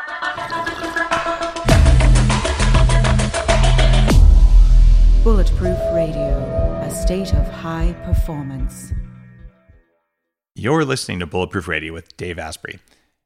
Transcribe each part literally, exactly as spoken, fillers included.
Bulletproof Radio, a state of high performance. You're listening to Bulletproof Radio with Dave Asprey.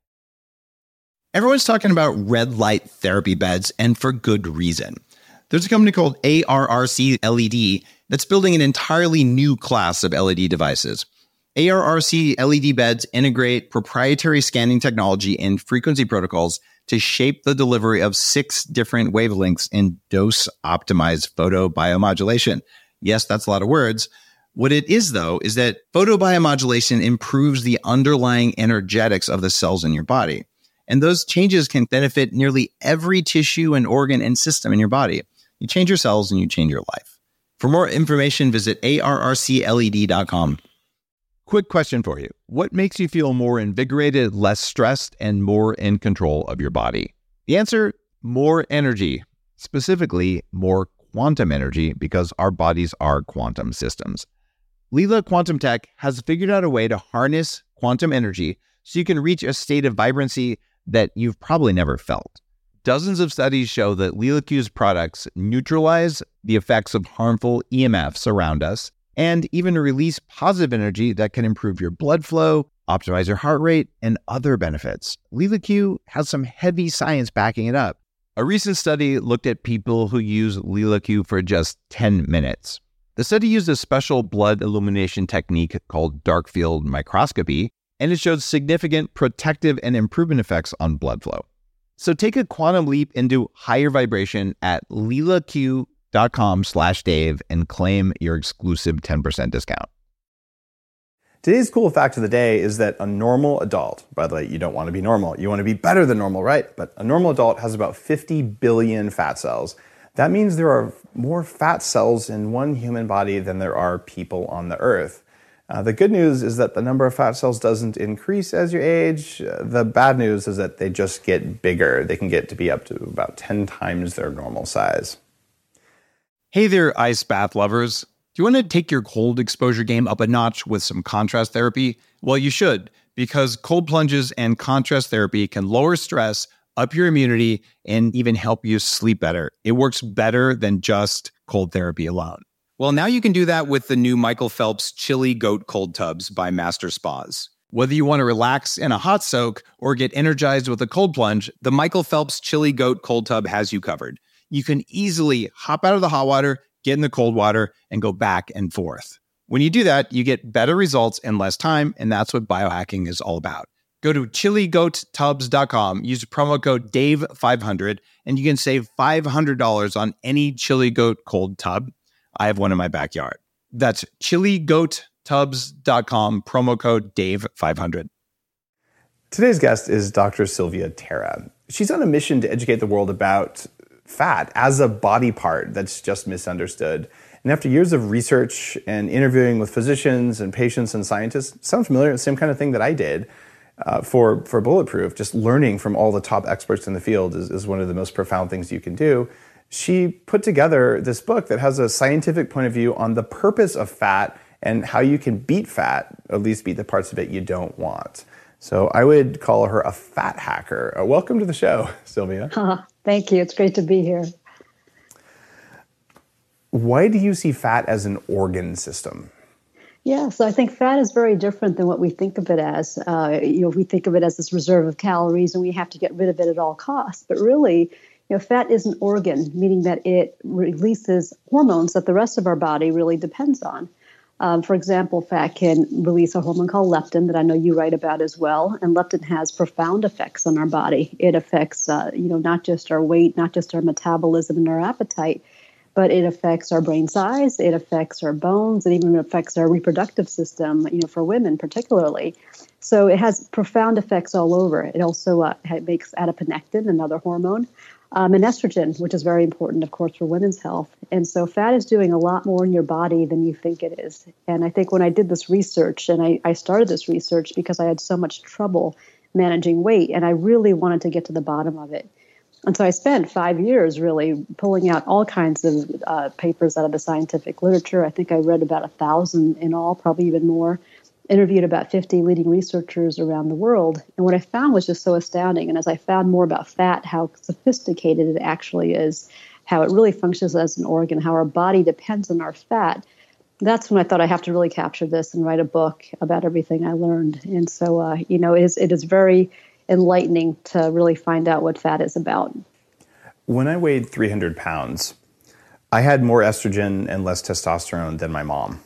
Everyone's talking about red light therapy beds, and for good reason. There's a company called A R R C L E D that's building an entirely new class of L E D devices. A R R C L E D beds integrate proprietary scanning technology and frequency protocols to shape the delivery of six different wavelengths in dose-optimized photobiomodulation. Yes, that's a lot of words. What it is, though, is that photobiomodulation improves the underlying energetics of the cells in your body. And those changes can benefit nearly every tissue and organ and system in your body. You change your cells and you change your life. For more information, visit A R R C L E D dot com. Quick question for you. What makes you feel more invigorated, less stressed, and more in control of your body? The answer, more energy. Specifically, more quantum energy, because our bodies are quantum systems. Leela Quantum Tech has figured out a way to harness quantum energy so you can reach a state of vibrancy that you've probably never felt. Dozens of studies show that LeelaQ's products neutralize the effects of harmful E M Fs around us and even release positive energy that can improve your blood flow, optimize your heart rate, and other benefits. LeelaQ has some heavy science backing it up. A recent study looked at people who use LeelaQ for just ten minutes. The study used a special blood illumination technique called dark field microscopy, and it showed significant protective and improvement effects on blood flow. So take a quantum leap into higher vibration at leelaq dot com slash Dave and claim your exclusive ten percent discount. Today's cool fact of the day is that a normal adult, by the way, you don't want to be normal, you want to be better than normal, right? But a normal adult has about fifty billion fat cells. That means there are more fat cells in one human body than there are people on the earth. Uh, the good news is that the number of fat cells doesn't increase as you age. Uh, the bad news is that they just get bigger. They can get to be up to about ten times their normal size. Hey there, ice bath lovers. Do you want to take your cold exposure game up a notch with some contrast therapy? Well, you should, because cold plunges and contrast therapy can lower stress, up your immunity, and even help you sleep better. It works better than just cold therapy alone. Well, now you can do that with the new Michael Phelps Chili Goat Cold Tubs by Master Spas. Whether you want to relax in a hot soak or get energized with a cold plunge, the Michael Phelps Chili Goat Cold Tub has you covered. You can easily hop out of the hot water, get in the cold water, and go back and forth. When you do that, you get better results in less time, and that's what biohacking is all about. Go to chili goat tubs dot com, use promo code Dave five hundred, and you can save five hundred dollars on any Chili Goat cold tub. I have one in my backyard. That's chili goat tubs dot com, promo code Dave five hundred. Today's guest is Doctor Sylvia Tara. She's on a mission to educate the world about fat as a body part that's just misunderstood. And after years of research and interviewing with physicians and patients and scientists, sound familiar? The same kind of thing that I did uh, for, for Bulletproof. Just learning from all the top experts in the field is, is one of the most profound things you can do. She put together this book that has a scientific point of view on the purpose of fat and how you can beat fat, at least beat the parts of it you don't want. So I would call her a fat hacker. Uh, welcome to the show, Sylvia. Uh, thank you. It's great to be here. Why do you see fat as an organ system? Yeah, so I think fat is very different than what we think of it as. Uh, you know, we think of it as this reserve of calories and we have to get rid of it at all costs. But really, you know, fat is an organ, meaning that it releases hormones that the rest of our body really depends on. Um, for example, fat can release a hormone called leptin that I know you write about as well. And leptin has profound effects on our body. It affects, uh, you know, not just our weight, not just our metabolism and our appetite, but it affects our brain size. It affects our bones. It even affects our reproductive system, you know, for women particularly. So it has profound effects all over. It also uh, makes adiponectin, another hormone. Um, and estrogen, which is very important, of course, for women's health. And so fat is doing a lot more in your body than you think it is. And I think when I did this research, and I, I started this research because I had so much trouble managing weight, and I really wanted to get to the bottom of it. And so I spent five years really pulling out all kinds of uh, papers out of the scientific literature. I think I read about a thousand in all, probably even more. interviewed about fifty leading researchers around the world. And what I found was just so astounding. And as I found more about fat, how sophisticated it actually is, how it really functions as an organ, how our body depends on our fat, that's when I thought I have to really capture this and write a book about everything I learned. And so, uh, you know, it is, it is very enlightening to really find out what fat is about. When I weighed three hundred pounds, I had more estrogen and less testosterone than my mom.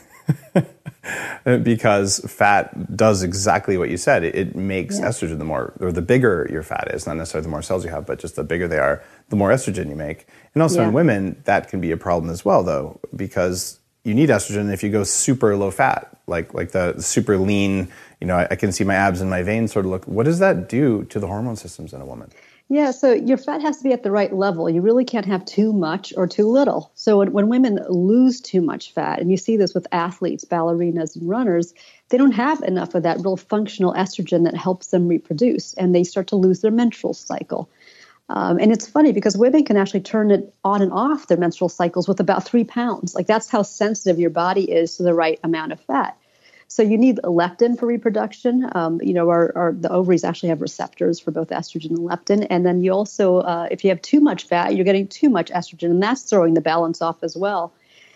Because fat does exactly what you said. It, it makes yeah. estrogen, the more, or the bigger your fat is, not necessarily the more cells you have, but just the bigger they are, the more estrogen you make. And also yeah. in women, that can be a problem as well, though, because you need estrogen if you go super low fat, like like the super lean, you know, I, I can see my abs and my veins sort of look. What does that do to the hormone systems in a woman? Yeah, so your fat has to be at the right level. You really can't have too much or too little. So when, when women lose too much fat, and you see this with athletes, ballerinas, and runners, they don't have enough of that real functional estrogen that helps them reproduce, and they start to lose their menstrual cycle. Um, and it's funny because women can actually turn it on and off their menstrual cycles with about three pounds. Like that's how sensitive your body is to the right amount of fat. So you need leptin for reproduction. Um, you know, our, our the ovaries actually have receptors for both estrogen and leptin. And then you also, uh, if you have too much fat, you're getting too much estrogen, and that's throwing the balance off as well.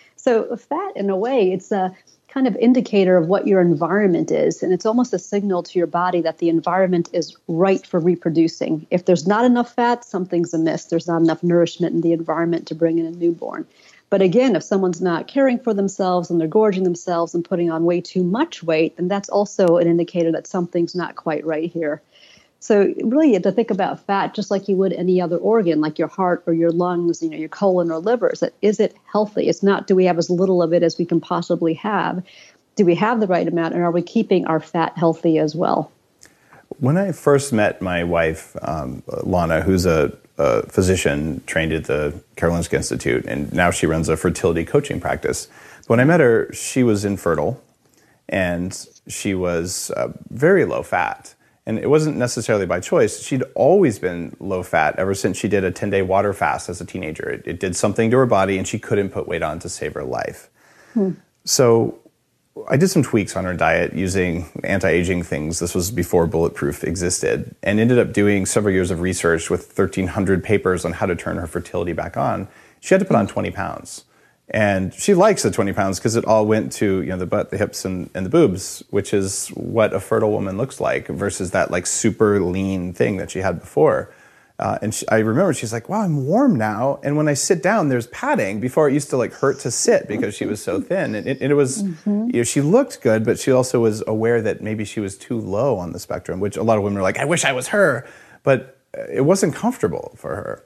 So fat, in a way, it's a kind of indicator of what your environment is. And it's almost a signal to your body that the environment is right for reproducing. If there's not enough fat, something's amiss. There's not enough nourishment in the environment to bring in a newborn. But again, if someone's not caring for themselves and they're gorging themselves and putting on way too much weight, then that's also an indicator that something's not quite right here. So really, you have to think about fat just like you would any other organ, like your heart or your lungs, you know, your colon or liver. Is, that, is it healthy? It's not, do we have as little of it as we can possibly have? Do we have the right amount, and are we keeping our fat healthy as well? When I first met my wife, um, Lana, who's a a physician trained at the Karolinska Institute, and now she runs a fertility coaching practice. But when I met her, she was infertile, and she was uh, very low fat. And it wasn't necessarily by choice. She'd always been low fat ever since she did a ten-day water fast as a teenager. It, it did something to her body, and she couldn't put weight on to save her life. Hmm. So I did some tweaks on her diet using anti-aging things. This was before Bulletproof existed, and ended up doing several years of research with thirteen hundred papers on how to turn her fertility back on. She had to put on twenty pounds. And she likes the twenty pounds because it all went to, you know, the butt, the hips, and, and the boobs, which is what a fertile woman looks like versus that like super lean thing that she had before. Uh, and she, I remember she's like, wow, I'm warm now. And when I sit down, there's padding. Before it used to like hurt to sit because she was so thin. And it, it was, mm-hmm. you know, she looked good, but she also was aware that maybe she was too low on the spectrum, which a lot of women are like, I wish I was her. But it wasn't comfortable for her.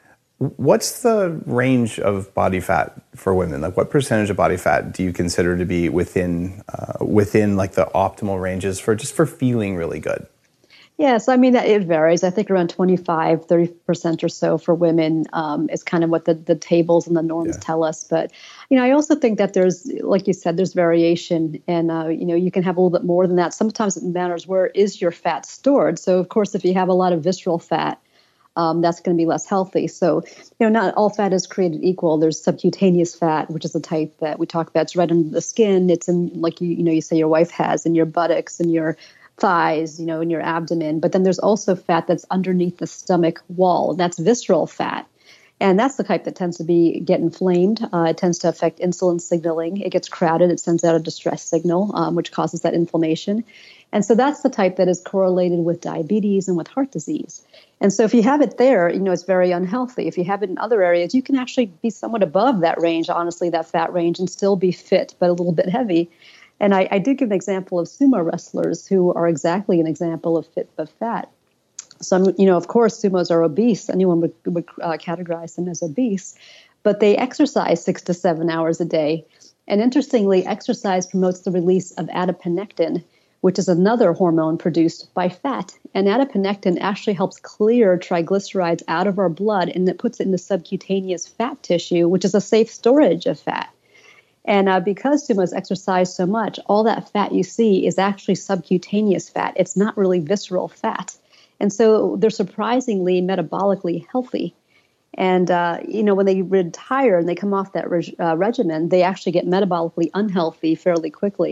What's the range of body fat for women? Like what percentage of body fat do you consider to be within, uh, within like the optimal ranges for just for feeling really good? Yes, I mean, that it varies. I think around twenty-five, thirty percent or so for women um, is kind of what the, the tables and the norms yeah. tell us. But, you know, I also think that there's, like you said, there's variation. And, uh, you know, you can have a little bit more than that. Sometimes it matters where is your fat stored. So, of course, if you have a lot of visceral fat, um, that's going to be less healthy. So, you know, not all fat is created equal. There's subcutaneous fat, which is the type that we talk about. It's right under the skin. It's in, like, you, you know, you say your wife has in your buttocks and your thighs, you know, in your abdomen. But then there's also fat that's underneath the stomach wall. That's visceral fat. And that's the type that tends to be get inflamed. Uh, it tends to affect insulin signaling. It gets crowded. It sends out a distress signal, um, which causes that inflammation. And so that's the type that is correlated with diabetes and with heart disease. And so if you have it there, you know, it's very unhealthy. If you have it in other areas, you can actually be somewhat above that range, honestly, that fat range, and still be fit, but a little bit heavy. And I, I did give an example of sumo wrestlers who are exactly an example of fit but fat. Some, you know, of course, sumos are obese. Anyone would, would uh, categorize them as obese, but they exercise six to seven hours a day. And interestingly, exercise promotes the release of adiponectin, which is another hormone produced by fat. And adiponectin actually helps clear triglycerides out of our blood, and it puts it in the subcutaneous fat tissue, which is a safe storage of fat. And uh, because sumos exercise so much, all that fat you see is actually subcutaneous fat. It's not really visceral fat. And so they're surprisingly metabolically healthy. And, uh, you know, when they retire and they come off that reg- uh, regimen, they actually get metabolically unhealthy fairly quickly.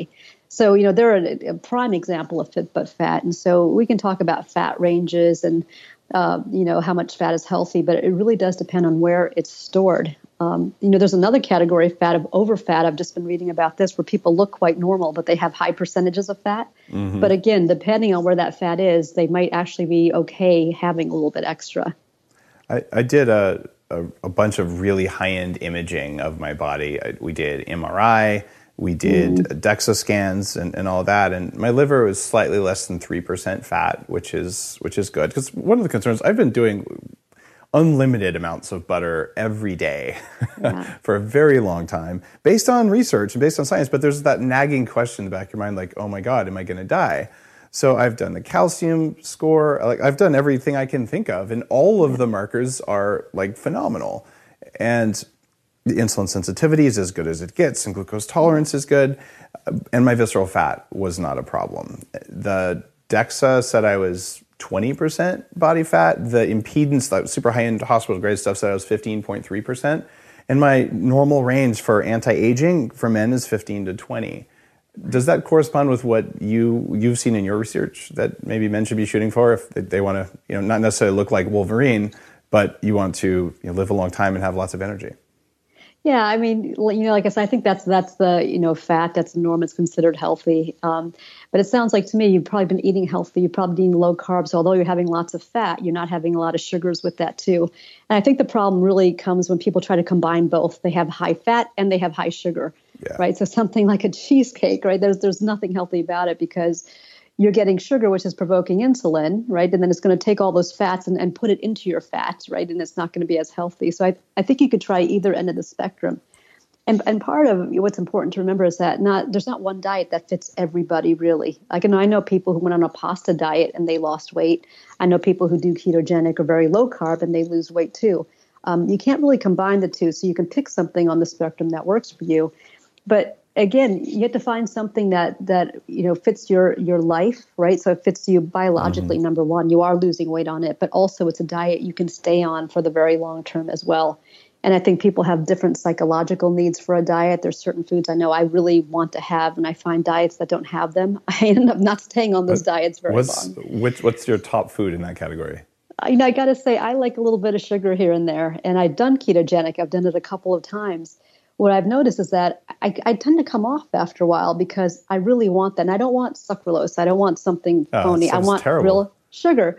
So, you know, they're a, a prime example of fit but fat. And so we can talk about fat ranges and, uh, you know, how much fat is healthy, but it really does depend on where it's stored. Um, you know, there's another category of fat, of overfat. I've just been reading about this, where people look quite normal, but they have high percentages of fat. Mm-hmm. But again, depending on where that fat is, they might actually be okay having a little bit extra. I, I did a, a, a bunch of really high-end imaging of my body. I, we did M R I. We did mm. DEXA scans and, and all that, and my liver was slightly less than three percent fat, which is which is good. Because one of the concerns, I've been doing unlimited amounts of butter every day yeah. for a very long time, based on research and based on science. But there's that nagging question in the back of your mind, like, oh my God, am I going to die? So I've done the calcium score, like I've done everything I can think of, and all of the markers are like phenomenal. And the insulin sensitivity is as good as it gets, and glucose tolerance is good, and my visceral fat was not a problem. The DEXA said I was twenty percent body fat. The impedance, that super high-end hospital-grade stuff, said I was fifteen point three percent. And my normal range for anti-aging for men is fifteen to twenty. Does that correspond with what you, you've seen in your research that maybe men should be shooting for if they, they want to, you know, not necessarily look like Wolverine, but you want to, you know, live a long time and have lots of energy? Yeah, I mean, you know, like I said, I think that's that's the, you know, fat that's the norm. It's considered healthy. Um, but it sounds like to me you've probably been eating healthy. You've probably been eating low carbs. So although you're having lots of fat, you're not having a lot of sugars with that too. And I think the problem really comes when people try to combine both. They have high fat and they have high sugar, yeah. right? So something like a cheesecake, right? There's there's nothing healthy about it because you're getting sugar, which is provoking insulin, right? And then it's going to take all those fats and, and put it into your fat, right? And it's not going to be as healthy. So I, I think you could try either end of the spectrum. And and part of what's important to remember is that not there's not one diet that fits everybody really. Like, you know, I know people who went on a pasta diet and they lost weight. I know people who do ketogenic or very low carb and they lose weight too. Um, you can't really combine the two. So you can pick something on the spectrum that works for you. But again, you have to find something that, that, you know, fits your, your life, right? So it fits you biologically, mm-hmm. number one. You are losing weight on it, but also it's a diet you can stay on for the very long term as well. And I think people have different psychological needs for a diet. There's certain foods I know I really want to have, and I find diets that don't have them, I end up not staying on those but diets very what's, long. Which, what's your top food in that category? You know, I got to say, I like a little bit of sugar here and there, and I've done ketogenic. I've done it a couple of times. What I've noticed is that I, I tend to come off after a while because I really want that. And I don't want sucralose. I don't want something oh, phony. I want terrible. real sugar.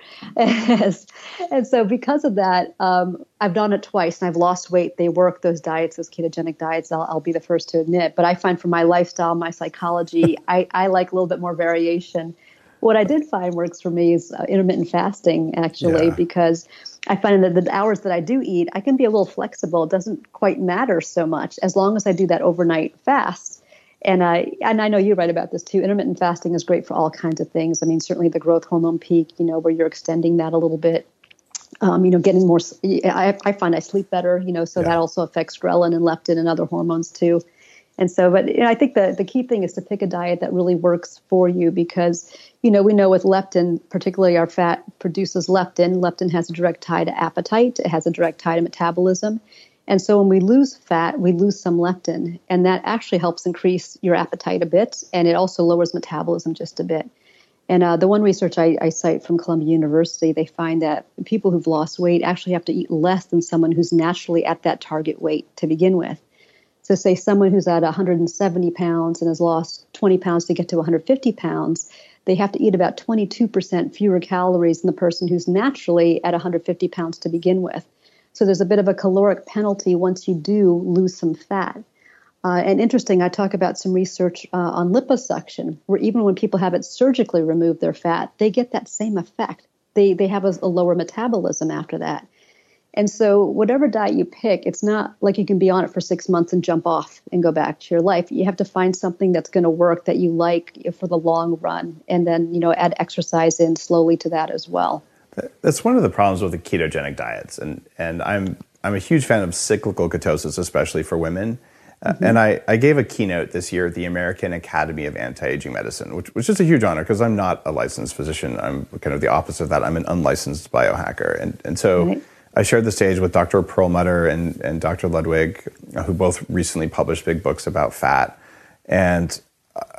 And so because of that, um, I've done it twice and I've lost weight. They work, those diets, those ketogenic diets, I'll, I'll be the first to admit. But I find for my lifestyle, my psychology, I, I like a little bit more variation. What I did find works for me is uh, intermittent fasting, actually, yeah. because I find that the hours that I do eat, I can be a little flexible. It doesn't quite matter so much as long as I do that overnight fast. And I and I know you write about this too. Intermittent fasting is great for all kinds of things. I mean, certainly the growth hormone peak, you know, where you're extending that a little bit. Um, you know, getting more. I, I find I sleep better. You know, so yeah. that also affects ghrelin and leptin and other hormones too. And so, but you know, I think the, the key thing is to pick a diet that really works for you because, you know, we know with leptin, particularly our fat produces leptin. Leptin has a direct tie to appetite. It has a direct tie to metabolism. And so when we lose fat, we lose some leptin, and that actually helps increase your appetite a bit, and it also lowers metabolism just a bit. And uh, the one research I, I cite from Columbia University, they find that people who've lost weight actually have to eat less than someone who's naturally at that target weight to begin with. So say someone who's at one hundred seventy pounds and has lost twenty pounds to get to one hundred fifty pounds, they have to eat about twenty-two percent fewer calories than the person who's naturally at one hundred fifty pounds to begin with. So there's a bit of a caloric penalty once you do lose some fat. Uh, and interesting, I talk about some research uh, on liposuction, where even when people have it surgically remove their fat, they get that same effect. They they have a, a lower metabolism after that. And so whatever diet you pick, it's not like you can be on it for six months and jump off and go back to your life. You have to find something that's going to work that you like for the long run, and then, you know, add exercise in slowly to that as well. That's one of the problems with the ketogenic diets. And, and I'm, I'm a huge fan of cyclical ketosis, especially for women. Mm-hmm. Uh, and I, I gave a keynote this year at the American Academy of Anti-Aging Medicine, which, which is a huge honor because I'm not a licensed physician. I'm kind of the opposite of that. I'm an unlicensed biohacker. And, and so right. I shared the stage with Doctor Perlmutter and, and Doctor Ludwig, who both recently published big books about fat. And uh,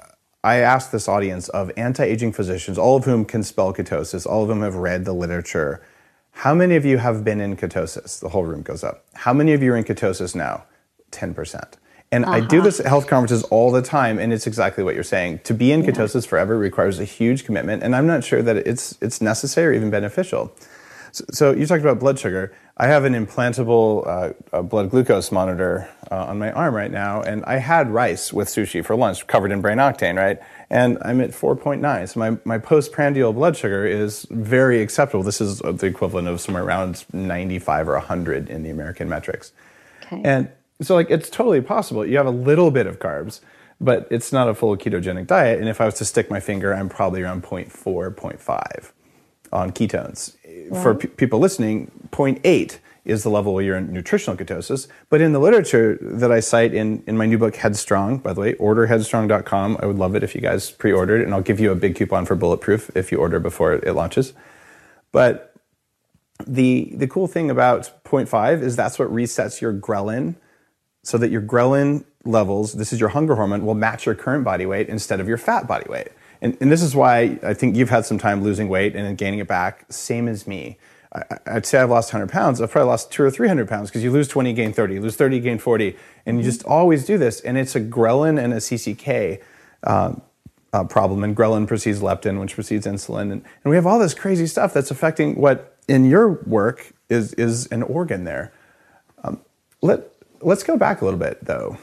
I asked this audience of anti-aging physicians, all of whom can spell ketosis, all of them have read the literature. How many of you have been in ketosis? The whole room goes up. How many of you are in ketosis now? ten percent. And uh-huh. I do this at health conferences all the time, and it's exactly what you're saying. To be in yeah. ketosis forever requires a huge commitment, and I'm not sure that it's it's necessary or even beneficial. So, so you talked about blood sugar. I have an implantable uh, a blood glucose monitor uh, on my arm right now, and I had rice with sushi for lunch, covered in brain octane, right? And I'm at four point nine, so my, my postprandial blood sugar is very acceptable. This is the equivalent of somewhere around ninety-five or one hundred in the American metrics. Okay. And so like it's totally possible. You have a little bit of carbs, but it's not a full ketogenic diet, and if I was to stick my finger, I'm probably around zero point four, zero point five on ketones. Right. For p- people listening, zero point eight is the level where you're in nutritional ketosis. But in the literature that I cite in, in my new book, Headstrong, by the way, order headstrong dot com. I would love it if you guys pre-ordered it, and I'll give you a big coupon for Bulletproof if you order before it launches. But the the cool thing about zero point five is that's what resets your ghrelin, so that your ghrelin levels, this is your hunger hormone, will match your current body weight instead of your fat body weight. And, and this is why I think you've had some time losing weight and then gaining it back, same as me. I, I'd say I've lost one hundred pounds. I've probably lost two or three hundred pounds because you lose twenty, gain thirty, you lose thirty, gain forty, and you just always do this. And it's a ghrelin and a C C K uh, uh, problem. And ghrelin precedes leptin, which precedes insulin. And, and we have all this crazy stuff that's affecting what in your work is, is an organ there. Um, let, let's go back a little bit, though.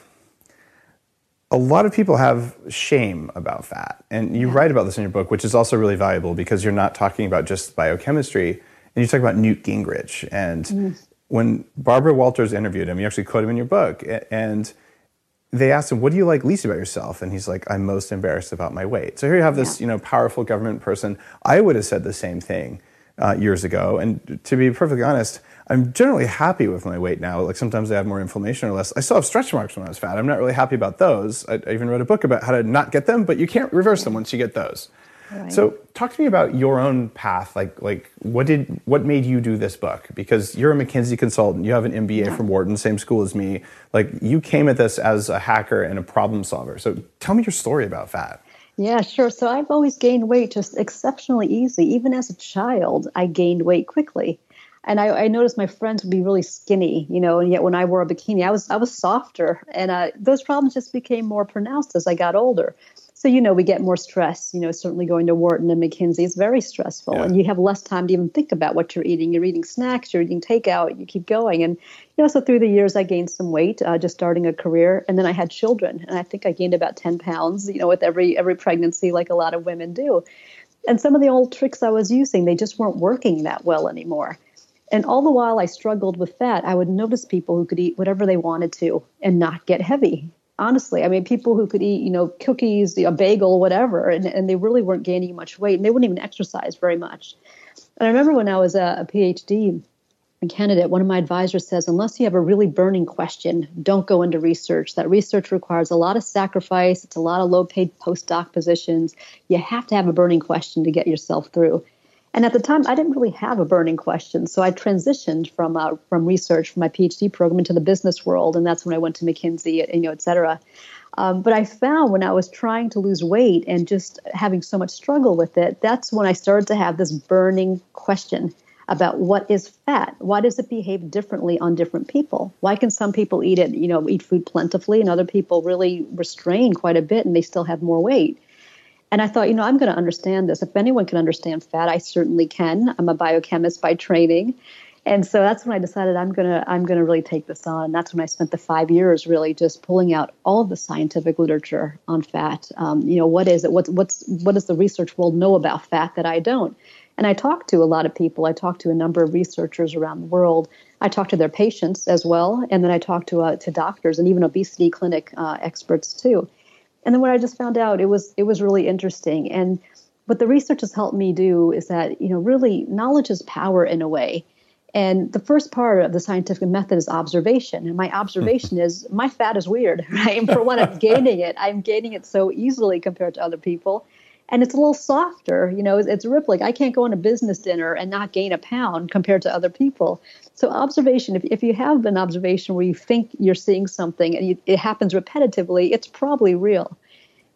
A lot of people have shame about fat, and you yeah. write about this in your book, which is also really valuable because you're not talking about just biochemistry, and you talk about Newt Gingrich. And mm. when Barbara Walters interviewed him, you actually quote him in your book, and they asked him, what do you like least about yourself? And he's like, I'm most embarrassed about my weight. So here you have this, yeah. you know, powerful government person. I would have said the same thing uh, years ago, and to be perfectly honest, I'm generally happy with my weight now. Like sometimes I have more inflammation or less. I still have stretch marks when I was fat. I'm not really happy about those. I, I even wrote a book about how to not get them, but you can't reverse them once you get those. Right. So talk to me about your own path. Like, like what did what made you do this book? Because you're a McKinsey consultant. You have an M B A yeah. from Wharton, same school as me. Like you came at this as a hacker and a problem solver. So tell me your story about fat. Yeah, sure. So I've always gained weight just exceptionally easy. Even as a child, I gained weight quickly. And I, I noticed my friends would be really skinny, you know, and yet when I wore a bikini, I was I was softer. And uh, those problems just became more pronounced as I got older. So, you know, we get more stress, you know, certainly going to Wharton and McKinsey is very stressful. Yeah. And you have less time to even think about what you're eating. You're eating snacks, you're eating takeout, you keep going. And, you know, so through the years, I gained some weight, uh, just starting a career. And then I had children. And I think I gained about ten pounds, you know, with every every pregnancy, like a lot of women do. And some of the old tricks I was using, they just weren't working that well anymore. And all the while I struggled with fat, I would notice people who could eat whatever they wanted to and not get heavy. Honestly, I mean, people who could eat, you know, cookies, a bagel, whatever, and, and they really weren't gaining much weight, and they wouldn't even exercise very much. And I remember when I was a, a PhD candidate, one of my advisors says, unless you have a really burning question, don't go into research. That research requires a lot of sacrifice. It's a lot of low-paid postdoc positions. You have to have a burning question to get yourself through. And at the time, I didn't really have a burning question. So I transitioned from uh, from research, from my PhD program, into the business world. And that's when I went to McKinsey, you know, et cetera. Um, but I found when I was trying to lose weight and just having so much struggle with it, that's when I started to have this burning question about what is fat? Why does it behave differently on different people? Why can some people eat it, you know, eat food plentifully, and other people really restrain quite a bit and they still have more weight? And I thought, you know, I'm going to understand this. If anyone can understand fat, I certainly can. I'm a biochemist by training. And so that's when I decided I'm going to I'm going to really take this on. And that's when I spent the five years really just pulling out all of the scientific literature on fat. Um, you know, what is it? What's, what's, what does the research world know about fat that I don't? And I talked to a lot of people. I talked to a number of researchers around the world. I talked to their patients as well. And then I talked to uh, to doctors and even obesity clinic uh, experts too. And then what I just found out, it was it was really interesting. And what the research has helped me do is that, you know, really knowledge is power in a way. And the first part of the scientific method is observation. And my observation is my fat is weird, right? And for one, I'm gaining it. I'm gaining it so easily compared to other people. And it's a little softer, you know, it's rippling. I can't go on a business dinner and not gain a pound compared to other people. So observation, if, if you have an observation where you think you're seeing something and you, it happens repetitively, it's probably real.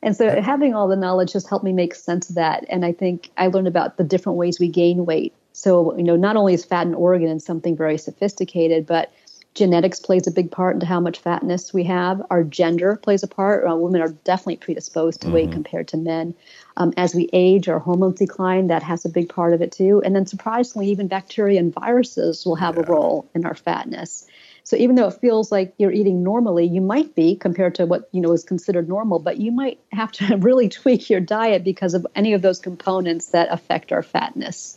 And so having all the knowledge just helped me make sense of that. And I think I learned about the different ways we gain weight. So, you know, not only is fat an organ and something very sophisticated, but genetics plays a big part into how much fatness we have. Our gender plays a part. Uh, women are definitely predisposed to mm-hmm. weight compared to men. Um, as we age, our hormones decline. That has a big part of it too. And then surprisingly, even bacteria and viruses will have yeah. a role in our fatness. So even though it feels like you're eating normally, you might be compared to what, you know, is considered normal, but you might have to really tweak your diet because of any of those components that affect our fatness.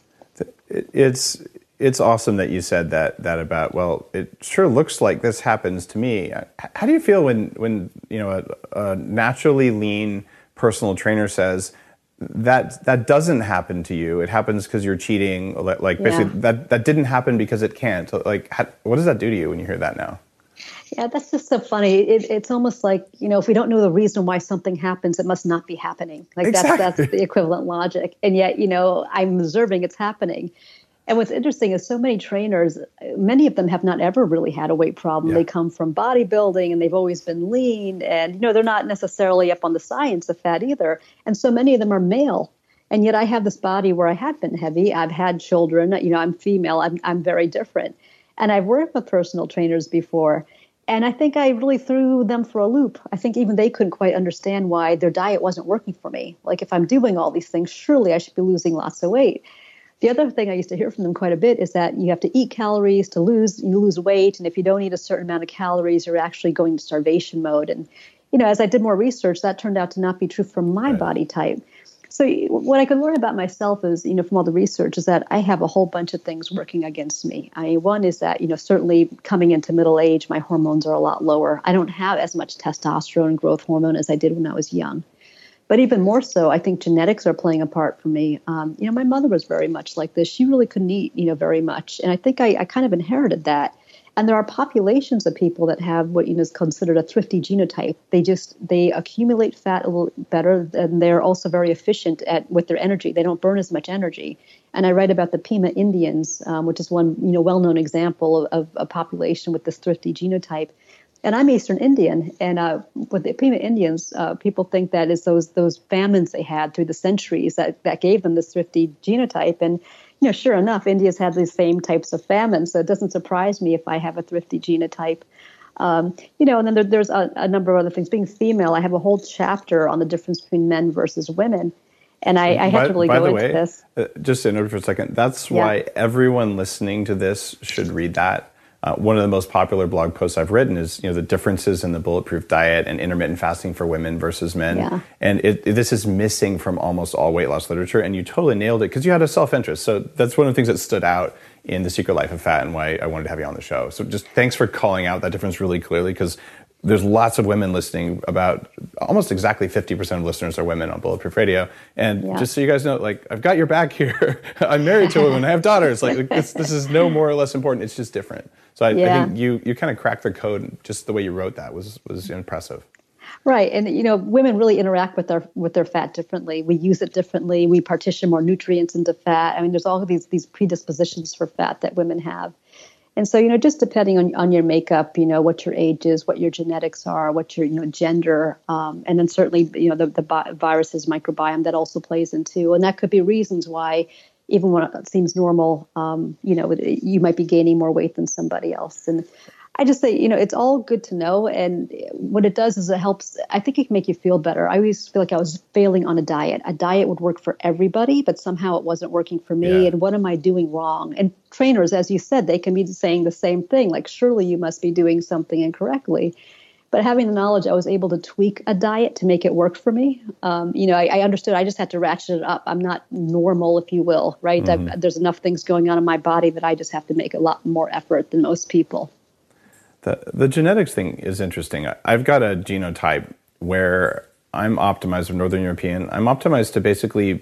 It's it's awesome that you said that that about, well, it sure looks like this happens to me. How do you feel when, when you know, a, a naturally lean personal trainer says, that that doesn't happen to you, it happens because you're cheating, like basically yeah. that that didn't happen because it can't, like how, what does that do to you when you hear that now? Yeah, that's just so funny. It, it's almost like, you know, if we don't know the reason why something happens, it must not be happening. Like exactly. that's that's the equivalent logic. And yet, you know, I'm observing it's happening. And what's interesting is so many trainers, many of them have not ever really had a weight problem. Yeah. They come from bodybuilding and they've always been lean. And, you know, they're not necessarily up on the science of fat either. And so many of them are male. And yet I have this body where I have been heavy. I've had children. You know, I'm female. I'm, I'm very different. And I've worked with personal trainers before. And I think I really threw them for a loop. I think even they couldn't quite understand why their diet wasn't working for me. Like if I'm doing all these things, surely I should be losing lots of weight. The other thing I used to hear from them quite a bit is that you have to eat calories to lose you lose weight. And if you don't eat a certain amount of calories, you're actually going into starvation mode. And, you know, as I did more research, that turned out to not be true for my right. body type. So what I could learn about myself is, you know, from all the research is that I have a whole bunch of things working against me. I mean, one is that, you know, certainly coming into middle age, my hormones are a lot lower. I don't have as much testosterone and growth hormone as I did when I was young. But even more so, I think genetics are playing a part for me. Um, you know, my mother was very much like this. She really couldn't eat, you know, very much. And I think I, I kind of inherited that. And there are populations of people that have what, you know, is considered a thrifty genotype. They just, they accumulate fat a little better, and they're also very efficient at with their energy. They don't burn as much energy. And I write about the Pima Indians, um, which is one, you know, well-known example of, of a population with this thrifty genotype. And I'm Eastern Indian, and uh, with the Pima Indians, uh, people think that is those those famines they had through the centuries that, that gave them this thrifty genotype. And, you know, sure enough, India's had these same types of famines, so it doesn't surprise me if I have a thrifty genotype. Um, you know, and then there, there's a, a number of other things. Being female, I have a whole chapter on the difference between men versus women. And I, I have to really go into way, this. Uh, just to interrupt for a second, that's yeah. why everyone listening to this should read that. Uh, one of the most popular blog posts I've written is, you know, the differences in the bulletproof diet and intermittent fasting for women versus men. Yeah. And it, it, this is missing from almost all weight loss literature. And you totally nailed it because you had a self-interest. So that's one of the things that stood out in The Secret Life of Fat and why I wanted to have you on the show. So just thanks for calling out that difference really clearly, because there's lots of women listening. About almost exactly fifty percent of listeners are women on Bulletproof Radio. And yeah. just so you guys know, like, I've got your back here. I'm married to a woman. I have daughters. Like, this, this is no more or less important. It's just different. So I, yeah. I think you you kind of cracked the code. Just the way you wrote that was was impressive. Right. And, you know, women really interact with their with their fat differently. We use it differently. We partition more nutrients into fat. I mean, there's all of these these predispositions for fat that women have. And so, you know, just depending on, on your makeup, you know, what your age is, what your genetics are, what your, you know, gender, um, and then certainly, you know, the, the bi- viruses, microbiome, that also plays into. And that could be reasons why, even when it seems normal, um, you know, you might be gaining more weight than somebody else. And I just say, you know, it's all good to know. And what it does is it helps. I think it can make you feel better. I always feel like I was failing on a diet. A diet would work for everybody, but somehow it wasn't working for me. Yeah. And what am I doing wrong? And trainers, as you said, they can be saying the same thing. Like, surely you must be doing something incorrectly. But having the knowledge, I was able to tweak a diet to make it work for me. Um, you know, I, I understood I just had to ratchet it up. I'm not normal, if you will, right? Mm-hmm. There's enough things going on in my body that I just have to make a lot more effort than most people. The, the genetics thing is interesting. I've got a genotype where I'm optimized, I'm Northern European. I'm optimized to basically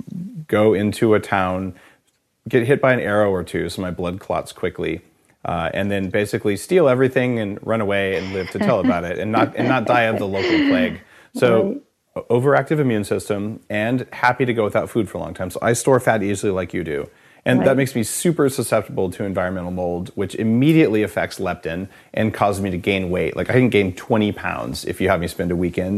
go into a town, get hit by an arrow or two so my blood clots quickly, uh, and then basically steal everything and run away and live to tell about it and not and not die of the local plague. So right. Overactive immune system and happy to go without food for a long time. So I store fat easily like you do. And right. that makes me super susceptible to environmental mold, which immediately affects leptin and causes me to gain weight. Like, I can gain twenty pounds if you have me spend a weekend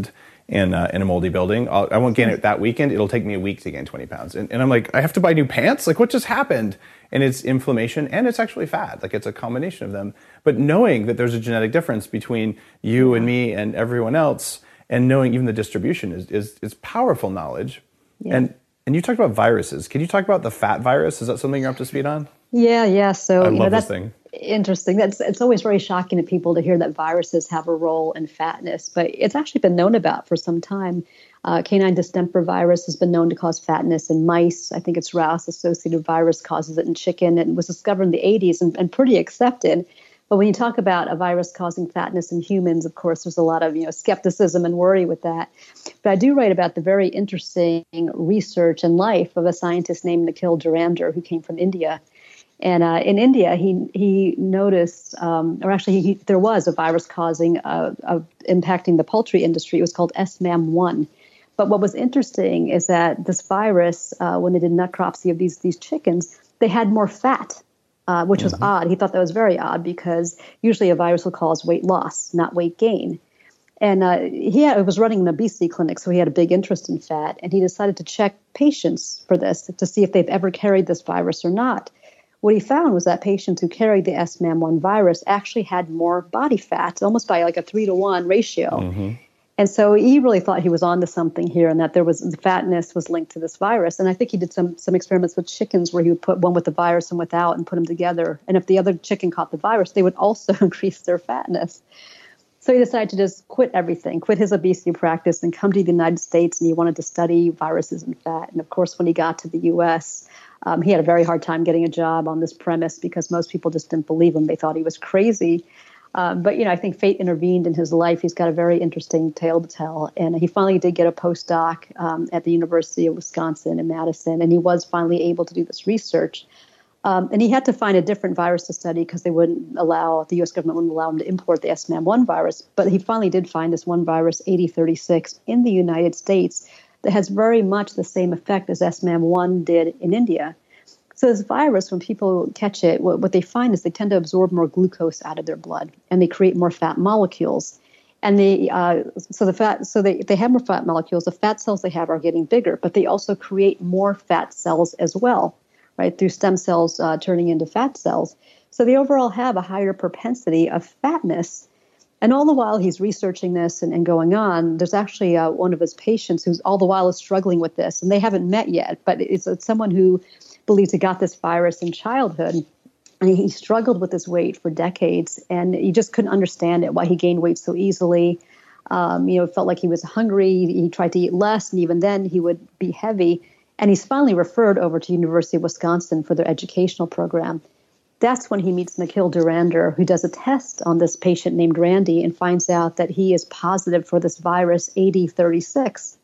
in uh, in a moldy building. I'll, I won't gain it that weekend. It'll take me a week to gain twenty pounds. And, and I'm like, I have to buy new pants? Like, what just happened? And it's inflammation and it's actually fat. Like, it's a combination of them. But knowing that there's a genetic difference between you and me and everyone else, and knowing even the distribution is is, is powerful knowledge. Yeah. And and you talked about viruses. Can you talk about the fat virus? Is that something you're up to speed on? Yeah, yeah. So I you love know, this that's thing. Interesting. That's it's always very shocking to people to hear that viruses have a role in fatness, but it's actually been known about for some time. Uh, canine distemper virus has been known to cause fatness in mice. I think it's Rouse-associated virus causes it in chicken. It was discovered in the eighties and, and pretty accepted. But when you talk about a virus causing fatness in humans, of course, there's a lot of you know skepticism and worry with that. But I do write about the very interesting research and life of a scientist named Nikhil Dhurandhar, who came from India. And uh, in India, he he noticed, um, or actually, he, there was a virus causing, uh, uh, impacting the poultry industry. It was called S M A M one. But what was interesting is that this virus, uh, when they did necropsy of these these chickens, they had more fat, uh, which was mm-hmm. odd. He thought that was very odd because usually a virus will cause weight loss, not weight gain. And uh, he had, was running an obesity clinic, so he had a big interest in fat. And he decided to check patients for this to see if they've ever carried this virus or not. What he found was that patients who carried the S M A M one virus actually had more body fat, almost by like a three to one ratio. Mm-hmm. And so he really thought he was onto something here, and that there was the fatness was linked to this virus. And I think he did some some experiments with chickens where he would put one with the virus and without and put them together. And if the other chicken caught the virus, they would also increase their fatness. So he decided to just quit everything, quit his obesity practice, and come to the United States. And he wanted to study viruses and fat. And of course, when he got to the U S, um, he had a very hard time getting a job on this premise because most people just didn't believe him. They thought he was crazy. Um, but, you know, I think fate intervened in his life. He's got a very interesting tale to tell. And he finally did get a postdoc um, at the University of Wisconsin in Madison. And he was finally able to do this research. Um, and he had to find a different virus to study because they wouldn't allow, the U S government wouldn't allow him to import the S M A M one virus. But he finally did find this one virus, eighty thirty-six, in the United States that has very much the same effect as S M A M one did in India. So this virus, when people catch it, what, what they find is they tend to absorb more glucose out of their blood, and they create more fat molecules. And they, uh, so the fat, so they, they have more fat molecules. The fat cells they have are getting bigger, but they also create more fat cells as well, right? Through stem cells uh, turning into fat cells. So they overall have a higher propensity of fatness. And all the while he's researching this and, and going on, there's actually uh, one of his patients who's all the while is struggling with this, and they haven't met yet, but it's, it's someone who believes he got this virus in childhood, and he struggled with his weight for decades, and he just couldn't understand it, why he gained weight so easily. Um, you know, it felt like he was hungry. He tried to eat less, and even then he would be heavy. And he's finally referred over to University of Wisconsin for their educational program. That's when he meets Nikhil Dhurandhar, who does a test on this patient named Randy and finds out that he is positive for this virus eighty thirty-six.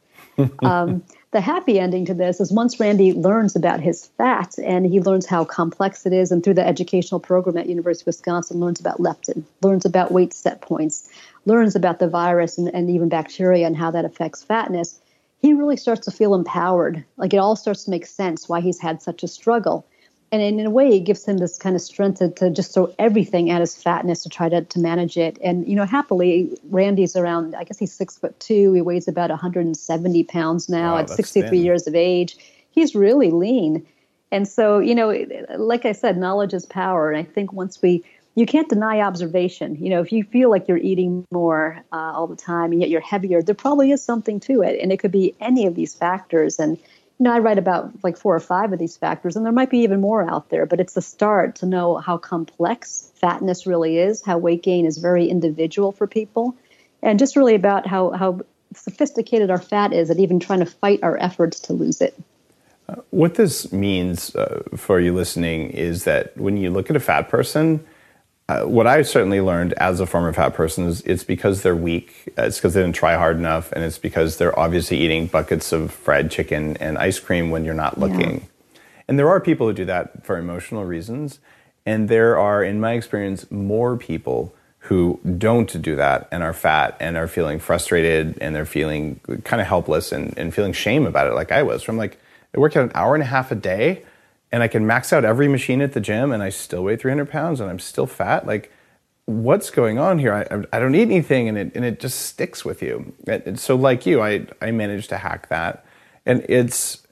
um, The happy ending to this is once Randy learns about his fat and he learns how complex it is, and through the educational program at University of Wisconsin, learns about leptin, learns about weight set points, learns about the virus and, and even bacteria and how that affects fatness, he really starts to feel empowered. Like it all starts to make sense why he's had such a struggle. And in, in a way, it gives him this kind of strength to, to just throw everything at his fatness to try to, to manage it. And, you know, happily, Randy's around, I guess he's six foot two. He weighs about one hundred seventy pounds now wow, at sixty-three thin. years of age. He's really lean. And so, you know, like I said, knowledge is power. And I think once we, you can't deny observation. You know, if you feel like you're eating more uh, all the time and yet you're heavier, there probably is something to it. And it could be any of these factors. And you know, I write about like four or five of these factors, and there might be even more out there, but it's the start to know how complex fatness really is, how weight gain is very individual for people, and just really about how, how sophisticated our fat is at even trying to fight our efforts to lose it. Uh, what this means uh, for you listening is that when you look at a fat person, Uh, what I certainly learned as a former fat person is it's because they're weak, it's because they didn't try hard enough, and it's because they're obviously eating buckets of fried chicken and ice cream when you're not looking. Yeah. And there are people who do that for emotional reasons, and there are, in my experience, more people who don't do that and are fat and are feeling frustrated and they're feeling kind of helpless and, and feeling shame about it like I was. So I'm like, I work out an hour and a half a day, and I can max out every machine at the gym, and I still weigh three hundred pounds, and I'm still fat. Like, what's going on here? I, I don't eat anything, and it and it just sticks with you. And so, like you, I I managed to hack that, and it's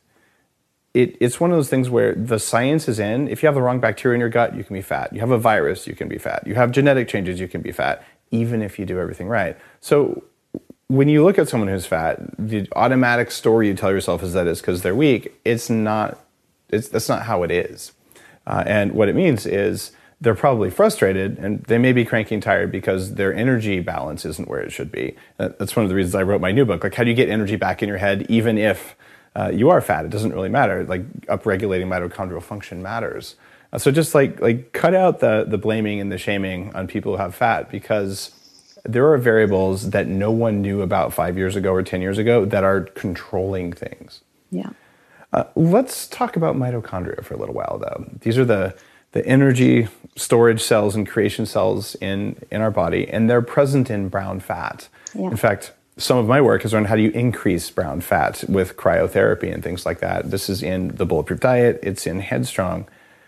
it it's one of those things where the science is in. If you have the wrong bacteria in your gut, you can be fat. You have a virus, you can be fat. You have genetic changes, you can be fat, even if you do everything right. So when you look at someone who's fat, the automatic story you tell yourself is that it's because they're weak. It's not. It's that's not how it is. Uh, and what it means is they're probably frustrated, and they may be cranky and tired because their energy balance isn't where it should be. Uh, that's one of the reasons I wrote my new book. Like, how do you get energy back in your head, even if uh, you are fat? It doesn't really matter. Like, upregulating mitochondrial function matters. Uh, so just like like cut out the the blaming and the shaming on people who have fat, because there are variables that no one knew about five years ago or ten years ago that are controlling things. Yeah. Uh, let's talk about mitochondria for a little while, though. These are the the energy storage cells and creation cells in, in our body, and they're present in brown fat. Yeah. In fact, some of my work has learned how do you increase brown fat with cryotherapy and things like that. This is in the Bulletproof Diet. It's in Headstrong.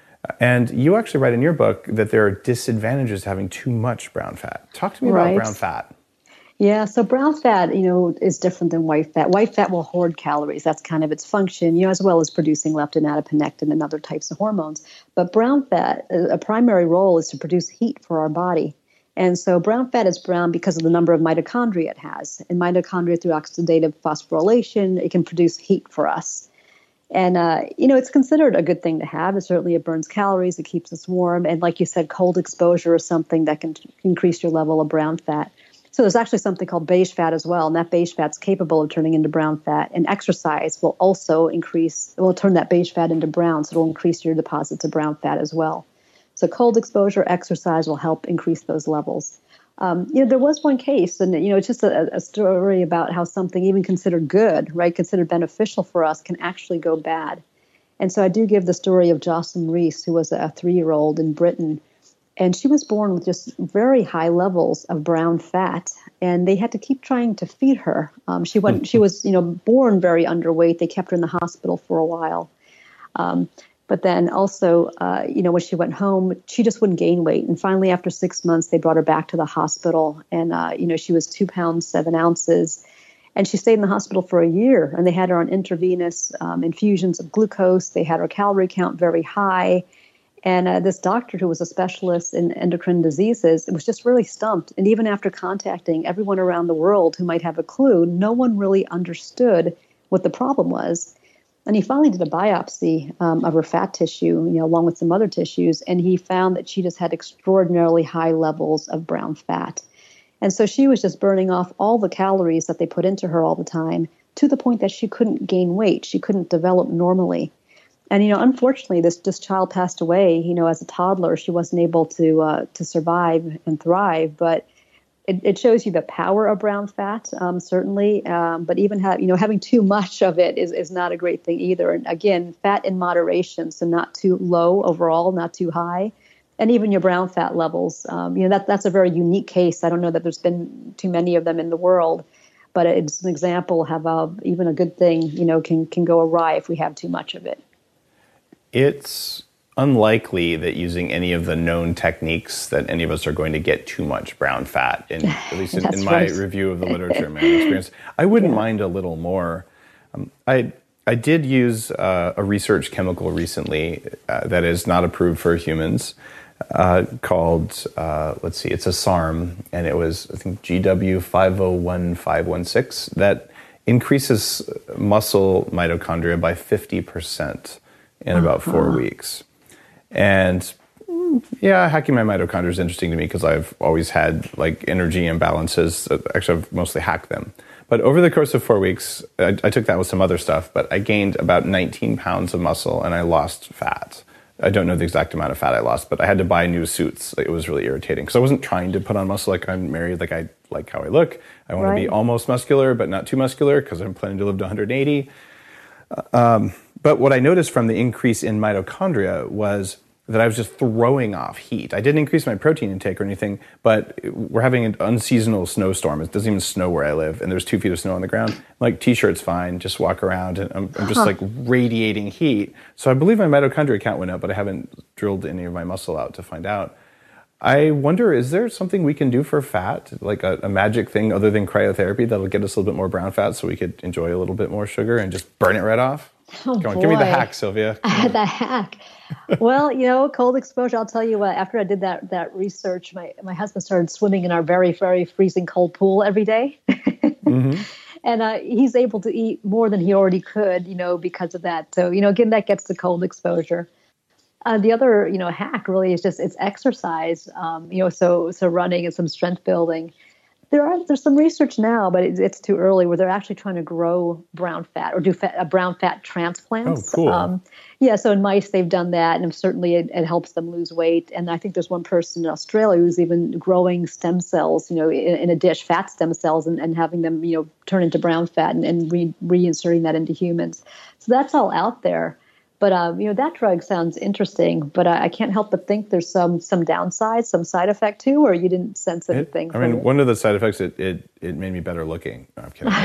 And you actually write in your book that there are disadvantages to having too much brown fat. Talk to me right. about brown fat. Yeah, so brown fat, you know, is different than white fat. White fat will hoard calories. That's kind of its function, you know, as well as producing leptin, adiponectin, and other types of hormones. But brown fat, a primary role is to produce heat for our body. And so brown fat is brown because of the number of mitochondria it has. And mitochondria, through oxidative phosphorylation, it can produce heat for us. And, uh, you know, it's considered a good thing to have. It certainly it burns calories. It keeps us warm. And like you said, cold exposure is something that can increase your level of brown fat. So there's actually something called beige fat as well, and that beige fat's capable of turning into brown fat. And exercise will also increase, will turn that beige fat into brown, so it'll increase your deposits of brown fat as well. So cold exposure, exercise will help increase those levels. Um, you know, there was one case, and you know, it's just a, a story about how something even considered good, right, considered beneficial for us, can actually go bad. And so I do give the story of Jocelyn Reese, who was a three-year-old in Britain. And she was born with just very high levels of brown fat, and they had to keep trying to feed her. Um, she went. She was, you know, born very underweight. They kept her in the hospital for a while, um, but then also, uh, you know, when she went home, she just wouldn't gain weight. And finally, after six months, they brought her back to the hospital, and uh, you know, she was two pounds seven ounces, and she stayed in the hospital for a year. And they had her on intravenous um, infusions of glucose. They had her calorie count very high. And uh, this doctor, who was a specialist in endocrine diseases, was just really stumped. And even after contacting everyone around the world who might have a clue, no one really understood what the problem was. And he finally did a biopsy um, of her fat tissue, you know, along with some other tissues, and he found that she just had extraordinarily high levels of brown fat. And so she was just burning off all the calories that they put into her all the time, to the point that she couldn't gain weight. She couldn't develop normally. And, you know, unfortunately, this, this child passed away, you know, as a toddler. She wasn't able to uh, to survive and thrive. But it, it shows you the power of brown fat, um, certainly. Um, but even, have, you know, having too much of it is, is not a great thing either. And again, fat in moderation, so not too low overall, not too high. And even your brown fat levels, um, you know, that that's a very unique case. I don't know that there's been too many of them in the world. But it's an example of how even a good thing, you know, can can go awry if we have too much of it. It's unlikely that using any of the known techniques that any of us are going to get too much brown fat, in, at least in, in my right. review of the literature and my experience. I wouldn't yeah. mind a little more. Um, I I did use uh, a research chemical recently uh, that is not approved for humans uh, called, uh, let's see, it's a SARM, and it was, I think, G W five oh one five one six, that increases muscle mitochondria by fifty percent. In about uh-huh. four weeks. And yeah, hacking my mitochondria is interesting to me because I've always had like energy imbalances. Actually, I've mostly hacked them. But over the course of four weeks, I, I took that with some other stuff, but I gained about nineteen pounds of muscle and I lost fat. I don't know the exact amount of fat I lost, but I had to buy new suits. It was really irritating because I wasn't trying to put on muscle like I'm married, like I like how I look. I want right. to be almost muscular, but not too muscular because I'm planning to live to one hundred eighty. Um, But what I noticed from the increase in mitochondria was that I was just throwing off heat. I didn't increase my protein intake or anything, but we're having an unseasonal snowstorm. It doesn't even snow where I live, and there's two feet of snow on the ground. I'm like, t-shirt's fine, just walk around, and I'm, I'm just like radiating heat. So I believe my mitochondria count went up, but I haven't drilled any of my muscle out to find out. I wonder, is there something we can do for fat, like a, a magic thing other than cryotherapy that'll get us a little bit more brown fat so we could enjoy a little bit more sugar and just burn it right off? Oh, Come on, boy. give me the hack, Sylvia. The hack. Well, you know, cold exposure, I'll tell you what, after I did that that research, my, my husband started swimming in our very, very freezing cold pool every day. Mm-hmm. And uh, he's able to eat more than he already could, you know, because of that. So, you know, again, that gets to cold exposure. Uh, the other, you know, hack really is just it's exercise, um, you know, so so running and some strength building. There are there's some research now, but it's, it's too early where they're actually trying to grow brown fat or do fat, uh, brown fat transplants. Oh, cool. Um, yeah, so in mice they've done that, and certainly it, it helps them lose weight. And I think there's one person in Australia who's even growing stem cells, you know, in, in a dish, fat stem cells, and, and having them, you know, turn into brown fat and, and re, reinserting that into humans. So that's all out there. But, um, you know, that drug sounds interesting, but I, I can't help but think there's some some downside, some side effect too, or you didn't sense anything. It, I mean, it? one of the side effects, it, it, it made me better looking. No, I'm kidding.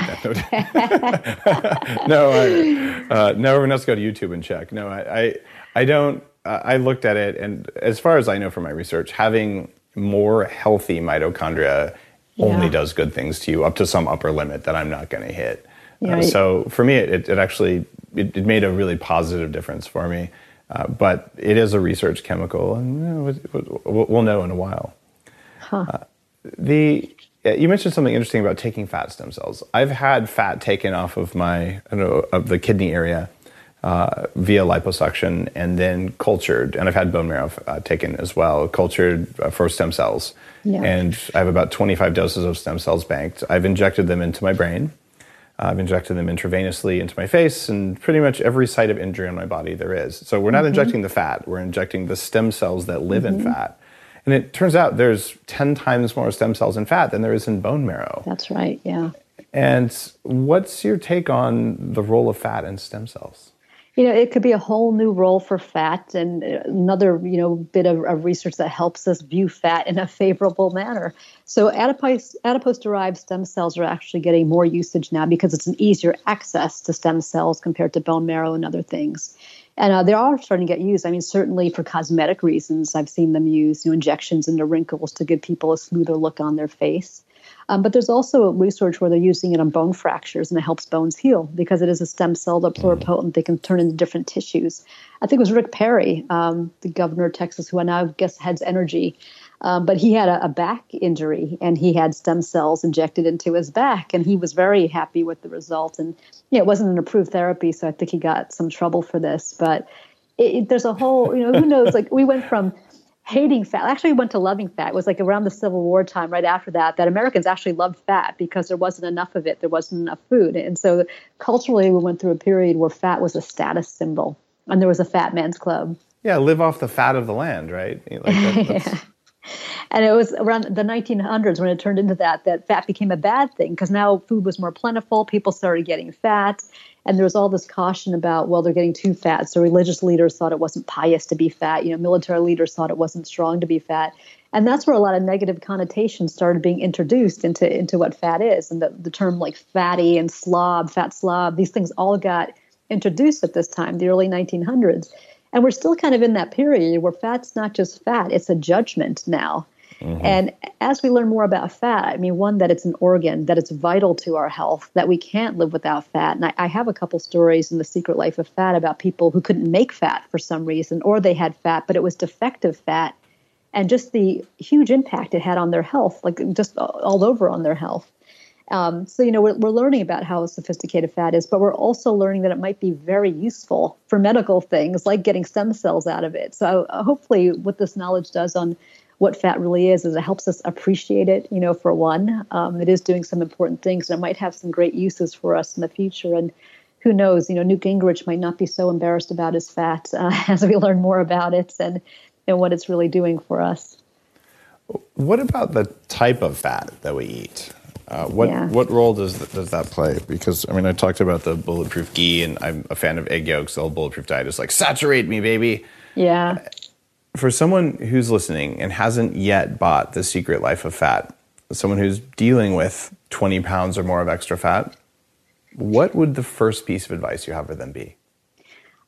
no, I, uh, no, everyone else go to YouTube and check. No, I, I, I don't, uh, I looked at it, and as far as I know from my research, having more healthy mitochondria yeah. only does good things to you up to some upper limit that I'm not going to hit. Yeah, uh, so for me, it, it actually, it, it made a really positive difference for me. Uh, but it is a research chemical, and you know, we'll, we'll know in a while. Huh. Uh, the you mentioned something interesting about taking fat stem cells. I've had fat taken off of my, I don't know, of the kidney area uh, via liposuction and then cultured, and I've had bone marrow uh, taken as well, cultured uh, for stem cells. Yeah. And I have about twenty-five doses of stem cells banked. I've injected them into my brain. I've injected them intravenously into my face and pretty much every site of injury on my body there is. So we're not mm-hmm. injecting the fat, we're injecting the stem cells that live mm-hmm. in fat. And it turns out there's ten times more stem cells in fat than there is in bone marrow. That's right, yeah. And what's your take on the role of fat in stem cells? You know, it could be a whole new role for fat, and another, you know, bit of, of research that helps us view fat in a favorable manner. So adipose, adipose-derived stem cells are actually getting more usage now because it's an easier access to stem cells compared to bone marrow and other things. And uh, they are starting to get used. I mean, certainly for cosmetic reasons, I've seen them use, you know, injections into wrinkles to give people a smoother look on their face. Um, but there's also research where they're using it on bone fractures, and it helps bones heal because it is a stem cell that's pluripotent. They can turn into different tissues. I think it was Rick Perry, um, the governor of Texas, who I now guess heads energy. Um, but he had a, a back injury, and he had stem cells injected into his back, and he was very happy with the result. And yeah, it wasn't an approved therapy, so I think he got some trouble for this. But it, it, there's a whole, you know, who knows? Like we went from hating fat. Actually, we went to loving fat. It was like around the Civil War time, right after that, that Americans actually loved fat because there wasn't enough of it. There wasn't enough food. And so culturally, we went through a period where fat was a status symbol, and there was a fat man's club. Yeah, live off the fat of the land, right? Like that, that's... yeah. And it was around the nineteen hundreds when it turned into that, that fat became a bad thing because now food was more plentiful. People started getting fat. And there was all this caution about, well, they're getting too fat. So religious leaders thought it wasn't pious to be fat. You know, military leaders thought it wasn't strong to be fat. And that's where a lot of negative connotations started being introduced into, into what fat is. And the, the term like fatty and slob, fat slob, these things all got introduced at this time, the early nineteen hundreds. And we're still kind of in that period where fat's not just fat, it's a judgment now. Mm-hmm. And as we learn more about fat, I mean, one, that it's an organ, that it's vital to our health, that we can't live without fat. And I, I have a couple stories in The Secret Life of Fat about people who couldn't make fat for some reason, or they had fat, but it was defective fat, and just the huge impact it had on their health, like just all over on their health. Um, so, you know, we're, we're learning about how sophisticated fat is, but we're also learning that it might be very useful for medical things like getting stem cells out of it. So uh, hopefully what this knowledge does on what fat really is, is it helps us appreciate it, you know, for one. Um, it is doing some important things, and it might have some great uses for us in the future. And who knows, you know, Newt Gingrich might not be so embarrassed about his fat uh, as we learn more about it and, and what it's really doing for us. What about the type of fat that we eat? Uh, what yeah. what role does th- does that play? Because, I mean, I talked about the bulletproof ghee, and I'm a fan of egg yolks. The whole bulletproof diet is like, saturate me, baby. Yeah. For someone who's listening and hasn't yet bought The Secret Life of Fat, someone who's dealing with twenty pounds or more of extra fat, what would the first piece of advice you have for them be?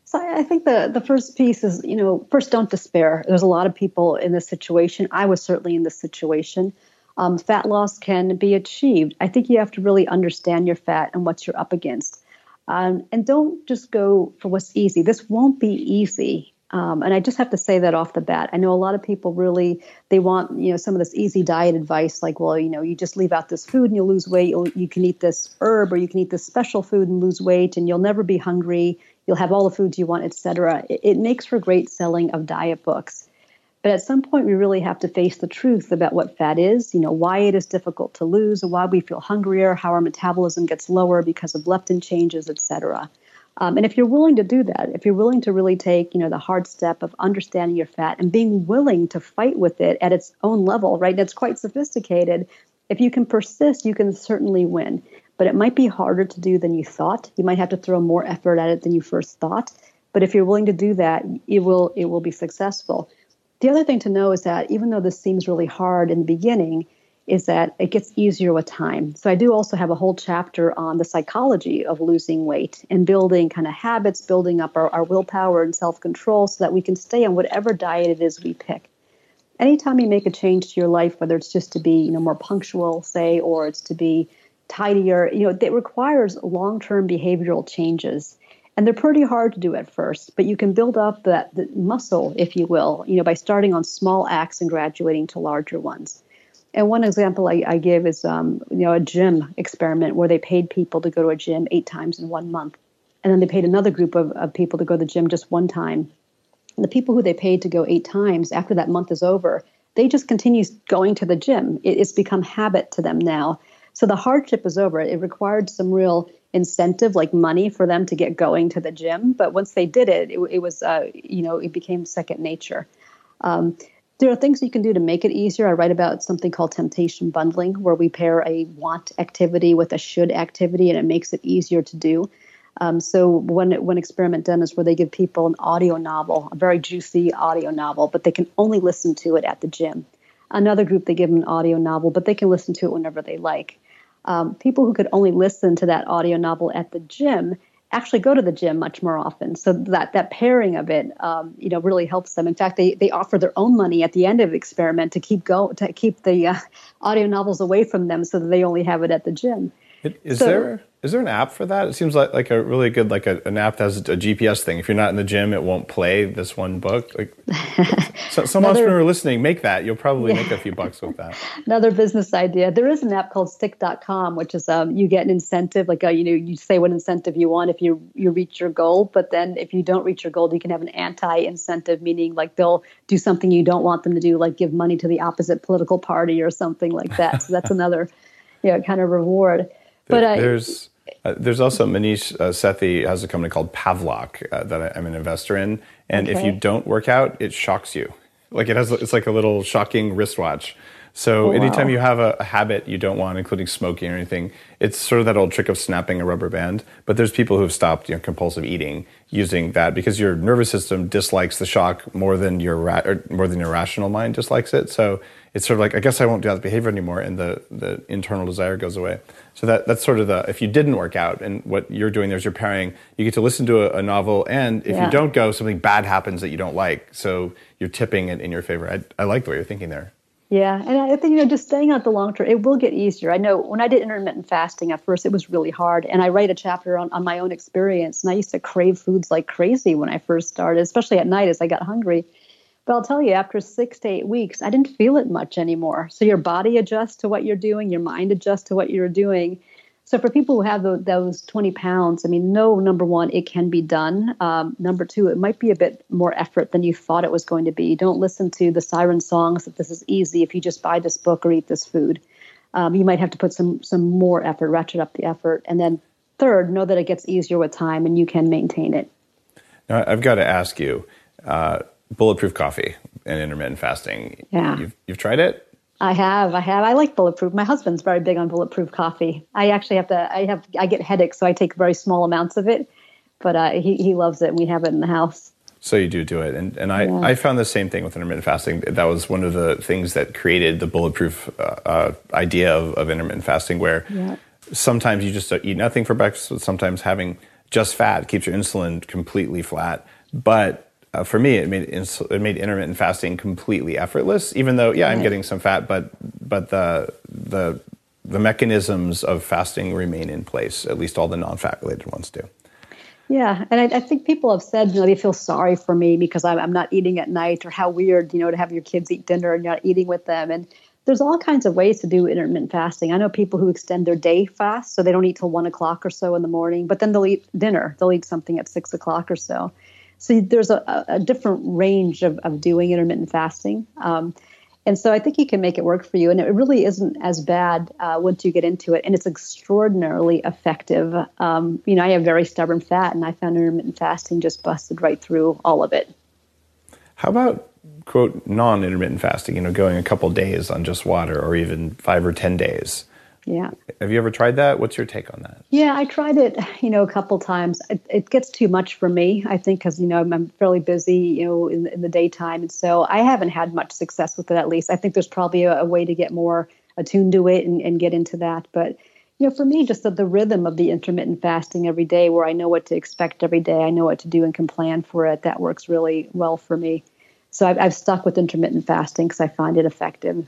So I think the, the first piece is, you know, first, don't despair. There's a lot of people in this situation. I was certainly in this situation. Um, fat loss can be achieved. I think you have to really understand your fat and what you're up against. Um, and don't just go for what's easy. This won't be easy. Um, and I just have to say that off the bat. I know a lot of people really, they want, you know, some of this easy diet advice, like, well, you know, you just leave out this food and you'll lose weight. You'll, you can eat this herb, or you can eat this special food and lose weight, and you'll never be hungry. You'll have all the foods you want, et cetera. It, it makes for great selling of diet books. But at some point, we really have to face the truth about what fat is, you know, why it is difficult to lose, why we feel hungrier, how our metabolism gets lower because of leptin changes, et cetera. Um, and if you're willing to do that, if you're willing to really take, you know, the hard step of understanding your fat and being willing to fight with it at its own level, right? And it's quite sophisticated. If you can persist, you can certainly win. But it might be harder to do than you thought. You might have to throw more effort at it than you first thought. But if you're willing to do that, it will it will be successful. The other thing to know is that even though this seems really hard in the beginning, is that it gets easier with time. So I do also have a whole chapter on the psychology of losing weight and building kind of habits, building up our, our willpower and self-control so that we can stay on whatever diet it is we pick. Anytime you make a change to your life, whether it's just to be, you know, more punctual, say, or it's to be tidier, you know, it requires long-term behavioral changes. And they're pretty hard to do at first, but you can build up that, that muscle, if you will, you know, by starting on small acts and graduating to larger ones. And one example I, I give is, um, you know, a gym experiment where they paid people to go to a gym eight times in one month. And then they paid another group of, of people to go to the gym just one time. And the people who they paid to go eight times, after that month is over, they just continue going to the gym. It, it's become habit to them now. So the hardship is over. It required some real incentive, like money, for them to get going to the gym. But once they did it, it, it was, uh, you know, it became second nature. Um, There are things you can do to make it easier. I write about something called temptation bundling, where we pair a want activity with a should activity, and it makes it easier to do. Um, so one, one experiment done is where they give people an audio novel, a very juicy audio novel, but they can only listen to it at the gym. Another group, they give them an audio novel, but they can listen to it whenever they like. Um, people who could only listen to that audio novel at the gym actually go to the gym much more often. So that that pairing of it, um, you know, really helps them. In fact, they they offer their own money at the end of the experiment to keep go to keep the uh, audio novels away from them, so that they only have it at the gym. It, is so, there is there an app for that? It seems like like a really good like a, an app that has a G P S thing. If you're not in the gym, it won't play this one book. Like, so, some another, entrepreneur listening, make that. You'll probably yeah. make a few bucks with that. Another business idea. There is an app called stick dot com, which is um, you get an incentive. Like a, you know, you say what incentive you want if you you reach your goal. But then if you don't reach your goal, you can have an anti-incentive, meaning like they'll do something you don't want them to do, like give money to the opposite political party or something like that. So that's another, you know, kind of reward. But I, there's uh, there's also Manish uh, Sethi has a company called Pavlok uh, that I, I'm an investor in, and okay. if you don't work out, it shocks you. Like it has, it's like a little shocking wristwatch. So oh, anytime wow. you have a, a habit you don't want, including smoking or anything, it's sort of that old trick of snapping a rubber band. But there's people who have stopped, you know, compulsive eating using that because your nervous system dislikes the shock more than your ra- or more than your rational mind dislikes it. So it's sort of like, I guess I won't do that behavior anymore, and the, the internal desire goes away. So that that's sort of the, if you didn't work out, and what you're doing there is you're pairing, you get to listen to a, a novel, and if yeah. you don't go, something bad happens that you don't like. So you're tipping it in your favor. I, I like the way you're thinking there. Yeah, and I think, you know, just staying out the long term, it will get easier. I know when I did intermittent fasting at first, it was really hard. And I write a chapter on, on my own experience. And I used to crave foods like crazy when I first started, especially at night as I got hungry. But I'll tell you, after six to eight weeks, I didn't feel it much anymore. So your body adjusts to what you're doing, your mind adjusts to what you're doing. So for people who have those, those twenty pounds, I mean, no, number one, it can be done. Um, number two, it might be a bit more effort than you thought it was going to be. Don't listen to the siren songs that this is easy if you just buy this book or eat this food. Um, you might have to put some some more effort, ratchet up the effort. And then third, know that it gets easier with time and you can maintain it. Now, I've got to ask you, uh, bulletproof coffee and intermittent fasting. Yeah. You've, you've tried it? I have, I have. I like bulletproof. My husband's very big on bulletproof coffee. I actually have to, I have, I get headaches, so I take very small amounts of it, but uh, he, he loves it and we have it in the house. So you do do it. And, and I, yeah. I found the same thing with intermittent fasting. That was one of the things that created the bulletproof uh, uh, idea of, of intermittent fasting, where yeah. sometimes you just eat nothing for breakfast, sometimes having just fat, keeps your insulin completely flat. But uh, for me, it made ins- it made intermittent fasting completely effortless. Even though, yeah, I'm getting some fat, but but the the the mechanisms of fasting remain in place. At least all the non-fat related ones do. Yeah, and I, I think people have said, you know, they feel sorry for me because I'm, I'm not eating at night, or how weird, you know, to have your kids eat dinner and you're not eating with them. And there's all kinds of ways to do intermittent fasting. I know people who extend their day fast, so they don't eat till one o'clock or so in the morning, but then they'll eat dinner. They'll eat something at six o'clock or so. So there's a, a different range of, of doing intermittent fasting. Um, And so I think you can make it work for you. And it really isn't as bad uh, once you get into it. And it's extraordinarily effective. Um, you know, I have very stubborn fat, and I found intermittent fasting just busted right through all of it. How about, quote, non-intermittent fasting, you know, going a couple days on just water, or even five or ten days? Yeah. Have you ever tried that? What's your take on that? Yeah, I tried it, you know, a couple times. It, it gets too much for me, I think, because, you know, I'm, I'm fairly busy, you know, in, in the daytime. And so I haven't had much success with it, at least. I think there's probably a, a way to get more attuned to it and, and get into that. But, you know, for me, just the, the rhythm of the intermittent fasting every day, where I know what to expect every day, I know what to do and can plan for it, that works really well for me. So I've, I've stuck with intermittent fasting because I find it effective.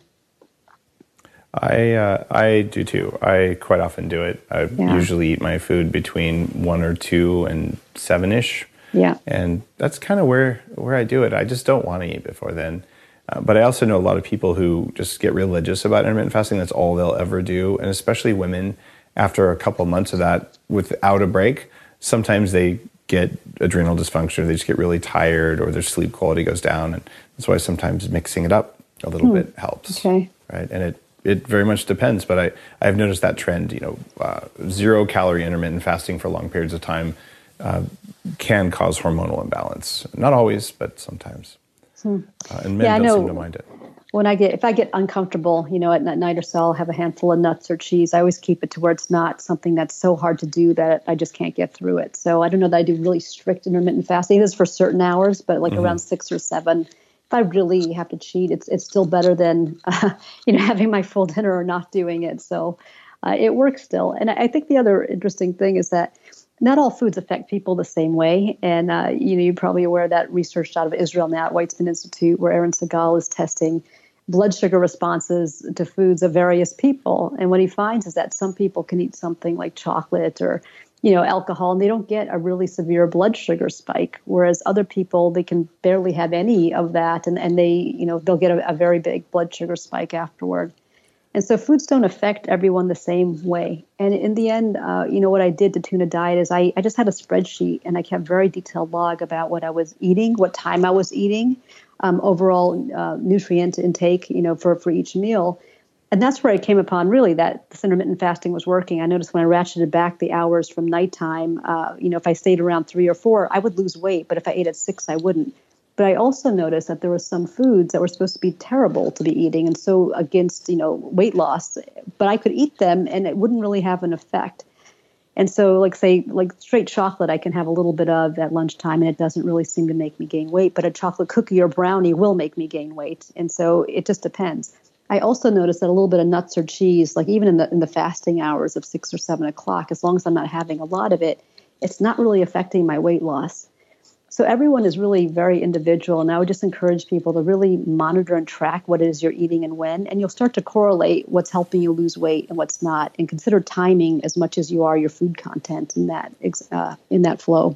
I uh, I do too. I quite often do it. I yeah. usually eat my food between one or two and seven-ish. Yeah. And that's kind of where, where I do it. I just don't want to eat before then. Uh, but I also know a lot of people who just get religious about intermittent fasting. That's all they'll ever do. And especially women, after a couple months of that without a break, sometimes they get adrenal dysfunction, or they just get really tired, or their sleep quality goes down. And that's why sometimes mixing it up a little hmm. bit helps. Okay. Right. And it It very much depends, but I, I've noticed that trend, you know, uh, zero calorie intermittent fasting for long periods of time uh, can cause hormonal imbalance. Not always, but sometimes. Hmm. Uh, and men yeah, don't I know. seem to mind it. When I get, if I get uncomfortable, you know, at night or so, I'll have a handful of nuts or cheese. I always keep it to where it's not something that's so hard to do that I just can't get through it. So I don't know that I do really strict intermittent fasting. It is for certain hours, but like mm-hmm. around six or seven, if I really have to cheat, it's it's still better than uh, you know, having my full dinner or not doing it. So uh, it works still. And I think the other interesting thing is that not all foods affect people the same way. And uh, you know, you're probably aware of that research out of Israel now at Weizmann Institute, where Aaron Segal is testing blood sugar responses to foods of various people. And what he finds is that some people can eat something like chocolate or you know, alcohol, and they don't get a really severe blood sugar spike. Whereas other people, they can barely have any of that, and, and they, you know, they'll get a, a very big blood sugar spike afterward. And so foods don't affect everyone the same way. And in the end, uh, you know, what I did to tune a diet is I, I just had a spreadsheet, and I kept very detailed log about what I was eating, what time I was eating, um, overall uh, nutrient intake, you know, for, for each meal. And that's where I came upon really that this intermittent fasting was working. I noticed when I ratcheted back the hours from nighttime, uh, you know, if I stayed around three or four, I would lose weight. But if I ate at six, I wouldn't. But I also noticed that there were some foods that were supposed to be terrible to be eating and so against, you know, weight loss. But I could eat them and it wouldn't really have an effect. And so, like, say, like straight chocolate, I can have a little bit of at lunchtime and it doesn't really seem to make me gain weight. But a chocolate cookie or brownie will make me gain weight. And so it just depends. I also noticed that a little bit of nuts or cheese, like even in the in the fasting hours of six or seven o'clock, as long as I'm not having a lot of it, it's not really affecting my weight loss. So everyone is really very individual, and I would just encourage people to really monitor and track what it is you're eating and when, and you'll start to correlate what's helping you lose weight and what's not, and consider timing as much as you are your food content in that uh, in that flow.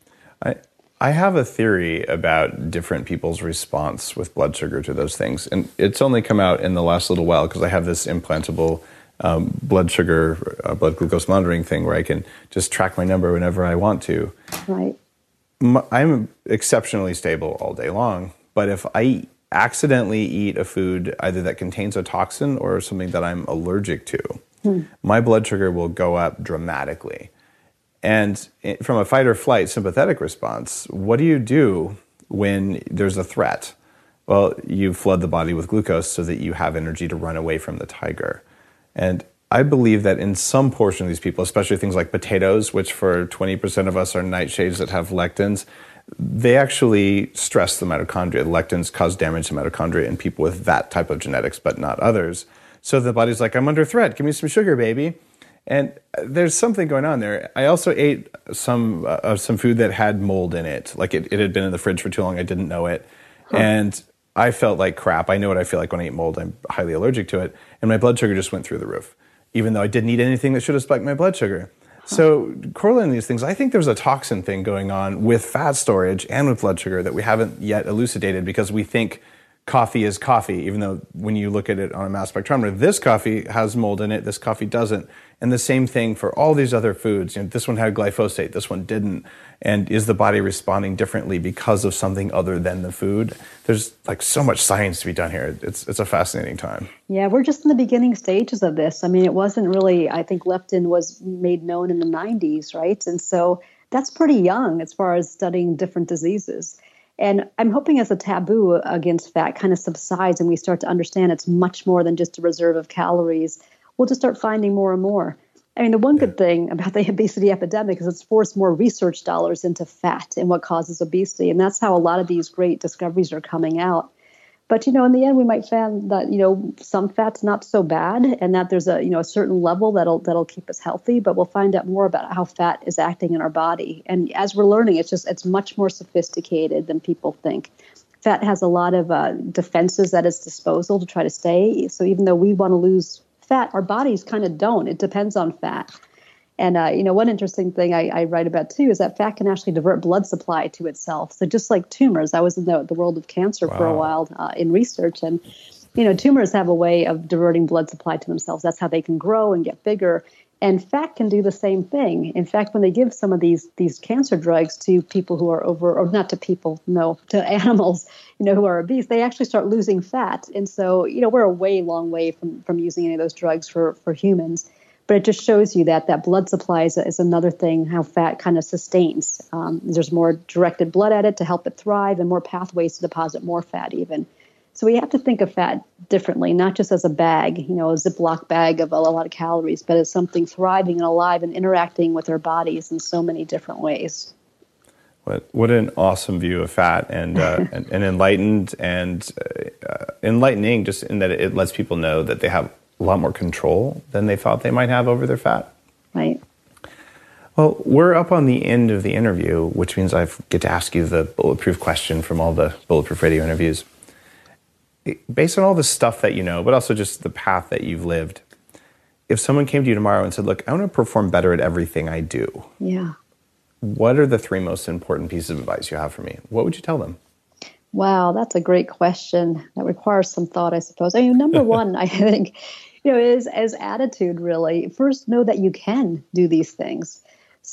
I I have a theory about different people's response with blood sugar to those things. And it's only come out in the last little while because I have this implantable um, blood sugar, uh, blood glucose monitoring thing where I can just track my number whenever I want to. Right. I'm exceptionally stable all day long, but if I accidentally eat a food either that contains a toxin or something that I'm allergic to, hmm. my blood sugar will go up dramatically. And from a fight or flight sympathetic response, what do you do when there's a threat? Well, you flood the body with glucose so that you have energy to run away from the tiger. And I believe that in some portion of these people, especially things like potatoes, which for twenty percent of us are nightshades that have lectins, they actually stress the mitochondria. The lectins cause damage to mitochondria in people with that type of genetics, but not others. So the body's like, I'm under threat. Give me some sugar, baby. And there's something going on there. I also ate some uh, some food that had mold in it. Like it, it had been in the fridge for too long. I didn't know it. Huh. And I felt like crap. I know what I feel like when I eat mold. I'm highly allergic to it. And my blood sugar just went through the roof, even though I didn't eat anything that should have spiked my blood sugar. Huh. So correlating these things, I think there's a toxin thing going on with fat storage and with blood sugar that we haven't yet elucidated, because we think coffee is coffee, even though when you look at it on a mass spectrometer, this coffee has mold in it, this coffee doesn't. And the same thing for all these other foods. You know, this one had glyphosate, this one didn't. And is the body responding differently because of something other than the food? There's like so much science to be done here. It's it's a fascinating time. Yeah, we're just in the beginning stages of this. I mean, it wasn't really, I think leptin was made known in the nineties, right? And so that's pretty young as far as studying different diseases. And I'm hoping as the taboo against fat kind of subsides and we start to understand it's much more than just a reserve of calories, we'll just start finding more and more. I mean, the one good thing about the obesity epidemic is it's forced more research dollars into fat and what causes obesity. And that's how a lot of these great discoveries are coming out. But, you know, in the end, we might find that, you know, some fat's not so bad and that there's a, you know, a certain level that'll that'll keep us healthy. But we'll find out more about how fat is acting in our body. And as we're learning, it's just it's much more sophisticated than people think. Fat has a lot of uh, defenses at its disposal to try to stay. So even though we want to lose fat, our bodies kind of don't. It depends on fat. And, uh, you know, one interesting thing I, I write about, too, is that fat can actually divert blood supply to itself. So just like tumors, I was in the, the world of cancer wow. for a while uh, in research. And, you know, tumors have a way of diverting blood supply to themselves. That's how they can grow and get bigger. And fat can do the same thing. In fact, when they give some of these these cancer drugs to people who are over, or not to people, no, to animals, you know, who are obese, they actually start losing fat. And so, you know, we're a way long way from, from using any of those drugs for, for humans. But it just shows you that that blood supply is, is another thing, how fat kind of sustains. Um, there's more directed blood at it to help it thrive and more pathways to deposit more fat even. So we have to think of fat differently, not just as a bag, you know, a Ziploc bag of a lot of calories, but as something thriving and alive and interacting with our bodies in so many different ways. What what an awesome view of fat, and uh, and, and enlightened and uh, enlightening, just in that it lets people know that they have a lot more control than they thought they might have over their fat. Right. Well, we're up on the end of the interview, which means I get to ask you the bulletproof question from all the Bulletproof Radio interviews. Based on all the stuff that you know, but also just the path that you've lived, if someone came to you tomorrow and said, look, I want to perform better at everything I do. Yeah. What are the three most important pieces of advice you have for me? What would you tell them? Wow, that's a great question. That requires some thought, I suppose. I mean, number one, I think, you know, is as attitude, really. First, know that you can do these things.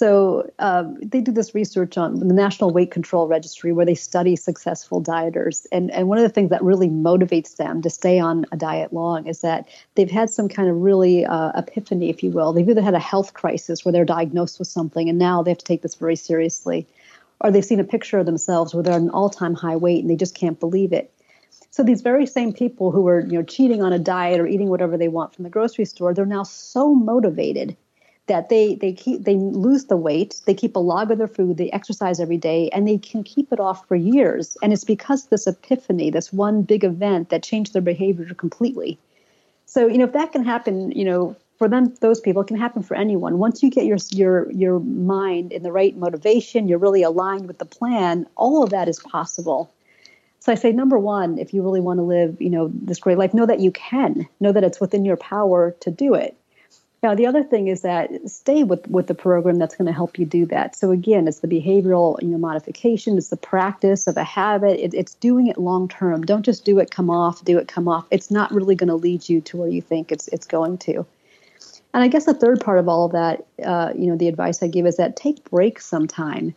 So um, they do this research on the National Weight Control Registry where they study successful dieters. And, and one of the things that really motivates them to stay on a diet long is that they've had some kind of really uh, epiphany, if you will. They've either had a health crisis where they're diagnosed with something and now they have to take this very seriously, or they've seen a picture of themselves where they're at an all-time high weight and they just can't believe it. So these very same people who are, you know, cheating on a diet or eating whatever they want from the grocery store, they're now so motivated that they they keep they lose the weight, they keep a log of their food, they exercise every day, and they can keep it off for years. And it's because of this epiphany, this one big event that changed their behavior completely. So, you know, if that can happen, you know, for them, those people, it can happen for anyone. Once you get your your your mind in the right motivation, you're really aligned with the plan, all of that is possible. So I say, number one, if you really want to live, you know, this great life, know that you can, know that it's within your power to do it. Now, the other thing is that stay with, with the program that's going to help you do that. So again, it's the behavioral, you know, modification. It's the practice of a habit. It, it's doing it long term. Don't just do it, come off, do it, come off. It's not really going to lead you to where you think it's it's going to. And I guess the third part of all of that, uh, you know, the advice I give is that take breaks sometime.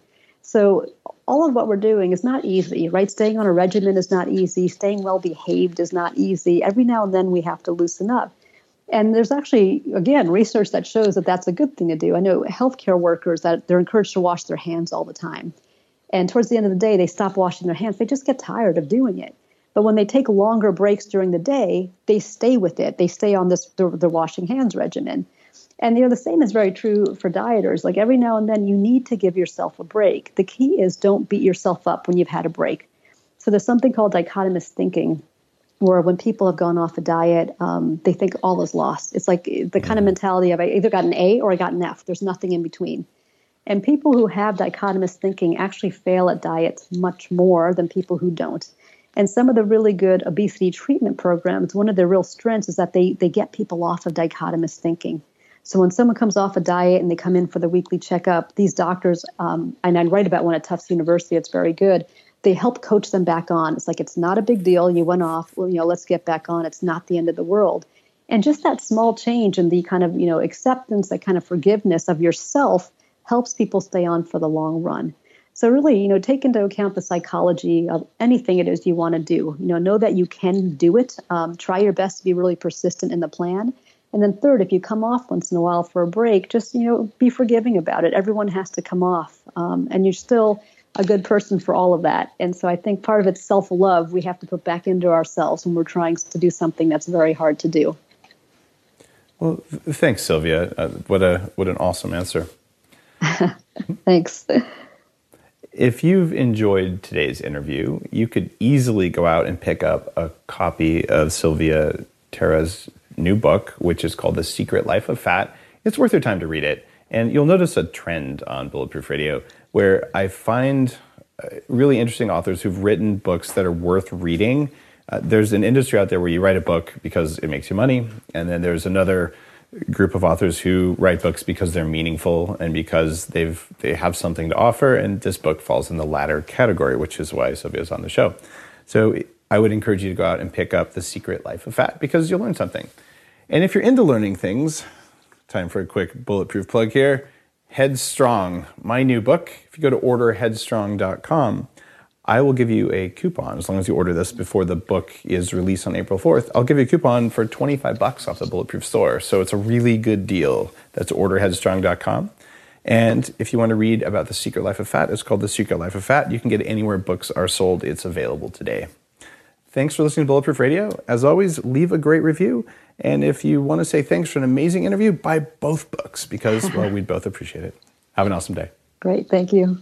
So all of what we're doing is not easy, right? Staying on a regimen is not easy. Staying well behaved is not easy. Every now and then we have to loosen up. And there's actually, again, research that shows that that's a good thing to do. I know healthcare workers, that they're encouraged to wash their hands all the time. And towards the end of the day, they stop washing their hands. They just get tired of doing it. But when they take longer breaks during the day, they stay with it. They stay on this the, the washing hands regimen. And you know, the same is very true for dieters. Like every now and then, you need to give yourself a break. The key is don't beat yourself up when you've had a break. So there's something called dichotomous thinking, where when people have gone off a diet, um, they think all is lost. It's like the kind of mentality of I either got an A or I got an F. There's nothing in between. And people who have dichotomous thinking actually fail at diets much more than people who don't. And some of the really good obesity treatment programs, one of their real strengths is that they they get people off of dichotomous thinking. So when someone comes off a diet and they come in for the weekly checkup, these doctors, um, and I write about one at Tufts University, it's very good, they help coach them back on. It's like, it's not a big deal. You went off, well, you know, let's get back on. It's not the end of the world. And just that small change and the kind of, you know, acceptance, that kind of forgiveness of yourself helps people stay on for the long run. So really, you know, take into account the psychology of anything it is you want to do. You know, know that you can do it. Um, try your best to be really persistent in the plan. And then third, if you come off once in a while for a break, just, you know, be forgiving about it. Everyone has to come off. Um, and you're still a good person for all of that. And so I think part of it's self-love we have to put back into ourselves when we're trying to do something that's very hard to do. Well, th- thanks, Sylvia. Uh, what a what an awesome answer. Thanks. If you've enjoyed today's interview, you could easily go out and pick up a copy of Sylvia Tara's new book, which is called The Secret Life of Fat. It's worth your time to read it. And you'll notice a trend on Bulletproof Radio where I find really interesting authors who've written books that are worth reading. Uh, there's an industry out there where you write a book because it makes you money. And then there's another group of authors who write books because they're meaningful and because they've they have something to offer. And this book falls in the latter category, which is why Sylvia's on the show. So I would encourage you to go out and pick up The Secret Life of Fat because you'll learn something. And if you're into learning things, time for a quick bulletproof plug here. Headstrong, my new book. If you go to order headstrong dot com, I will give you a coupon as long as you order this before the book is released on April fourth. I'll give you a coupon for twenty-five bucks off the Bulletproof store. So it's a really good deal. That's order headstrong dot com. And if you want to read about The Secret Life of Fat, it's called The Secret Life of Fat. You can get it anywhere books are sold. It's available today. Thanks for listening to Bulletproof Radio. As always, leave a great review. And if you want to say thanks for an amazing interview, buy both books because, well, we'd both appreciate it. Have an awesome day. Great. Thank you.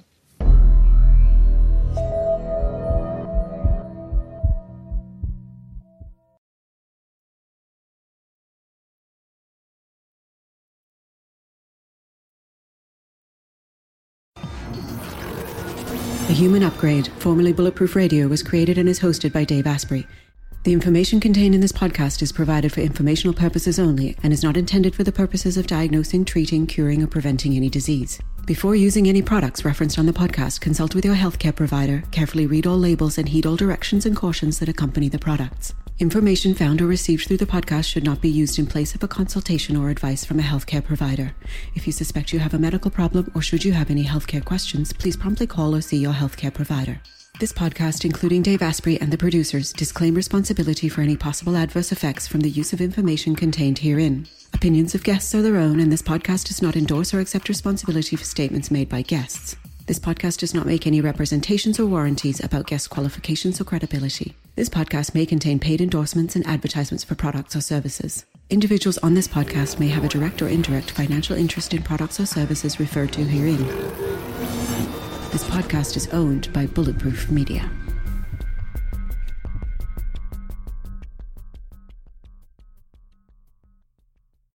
The Human Upgrade, formerly Bulletproof Radio, was created and is hosted by Dave Asprey. The information contained in this podcast is provided for informational purposes only and is not intended for the purposes of diagnosing, treating, curing, or preventing any disease. Before using any products referenced on the podcast, consult with your healthcare provider, carefully read all labels, and heed all directions and cautions that accompany the products. Information found or received through the podcast should not be used in place of a consultation or advice from a healthcare provider. If you suspect you have a medical problem or should you have any healthcare questions, please promptly call or see your healthcare provider. This podcast, including Dave Asprey and the producers, disclaim responsibility for any possible adverse effects from the use of information contained herein. Opinions of guests are their own, and this podcast does not endorse or accept responsibility for statements made by guests. This podcast does not make any representations or warranties about guest qualifications or credibility. This podcast may contain paid endorsements and advertisements for products or services. Individuals on this podcast may have a direct or indirect financial interest in products or services referred to herein. This podcast is owned by Bulletproof Media.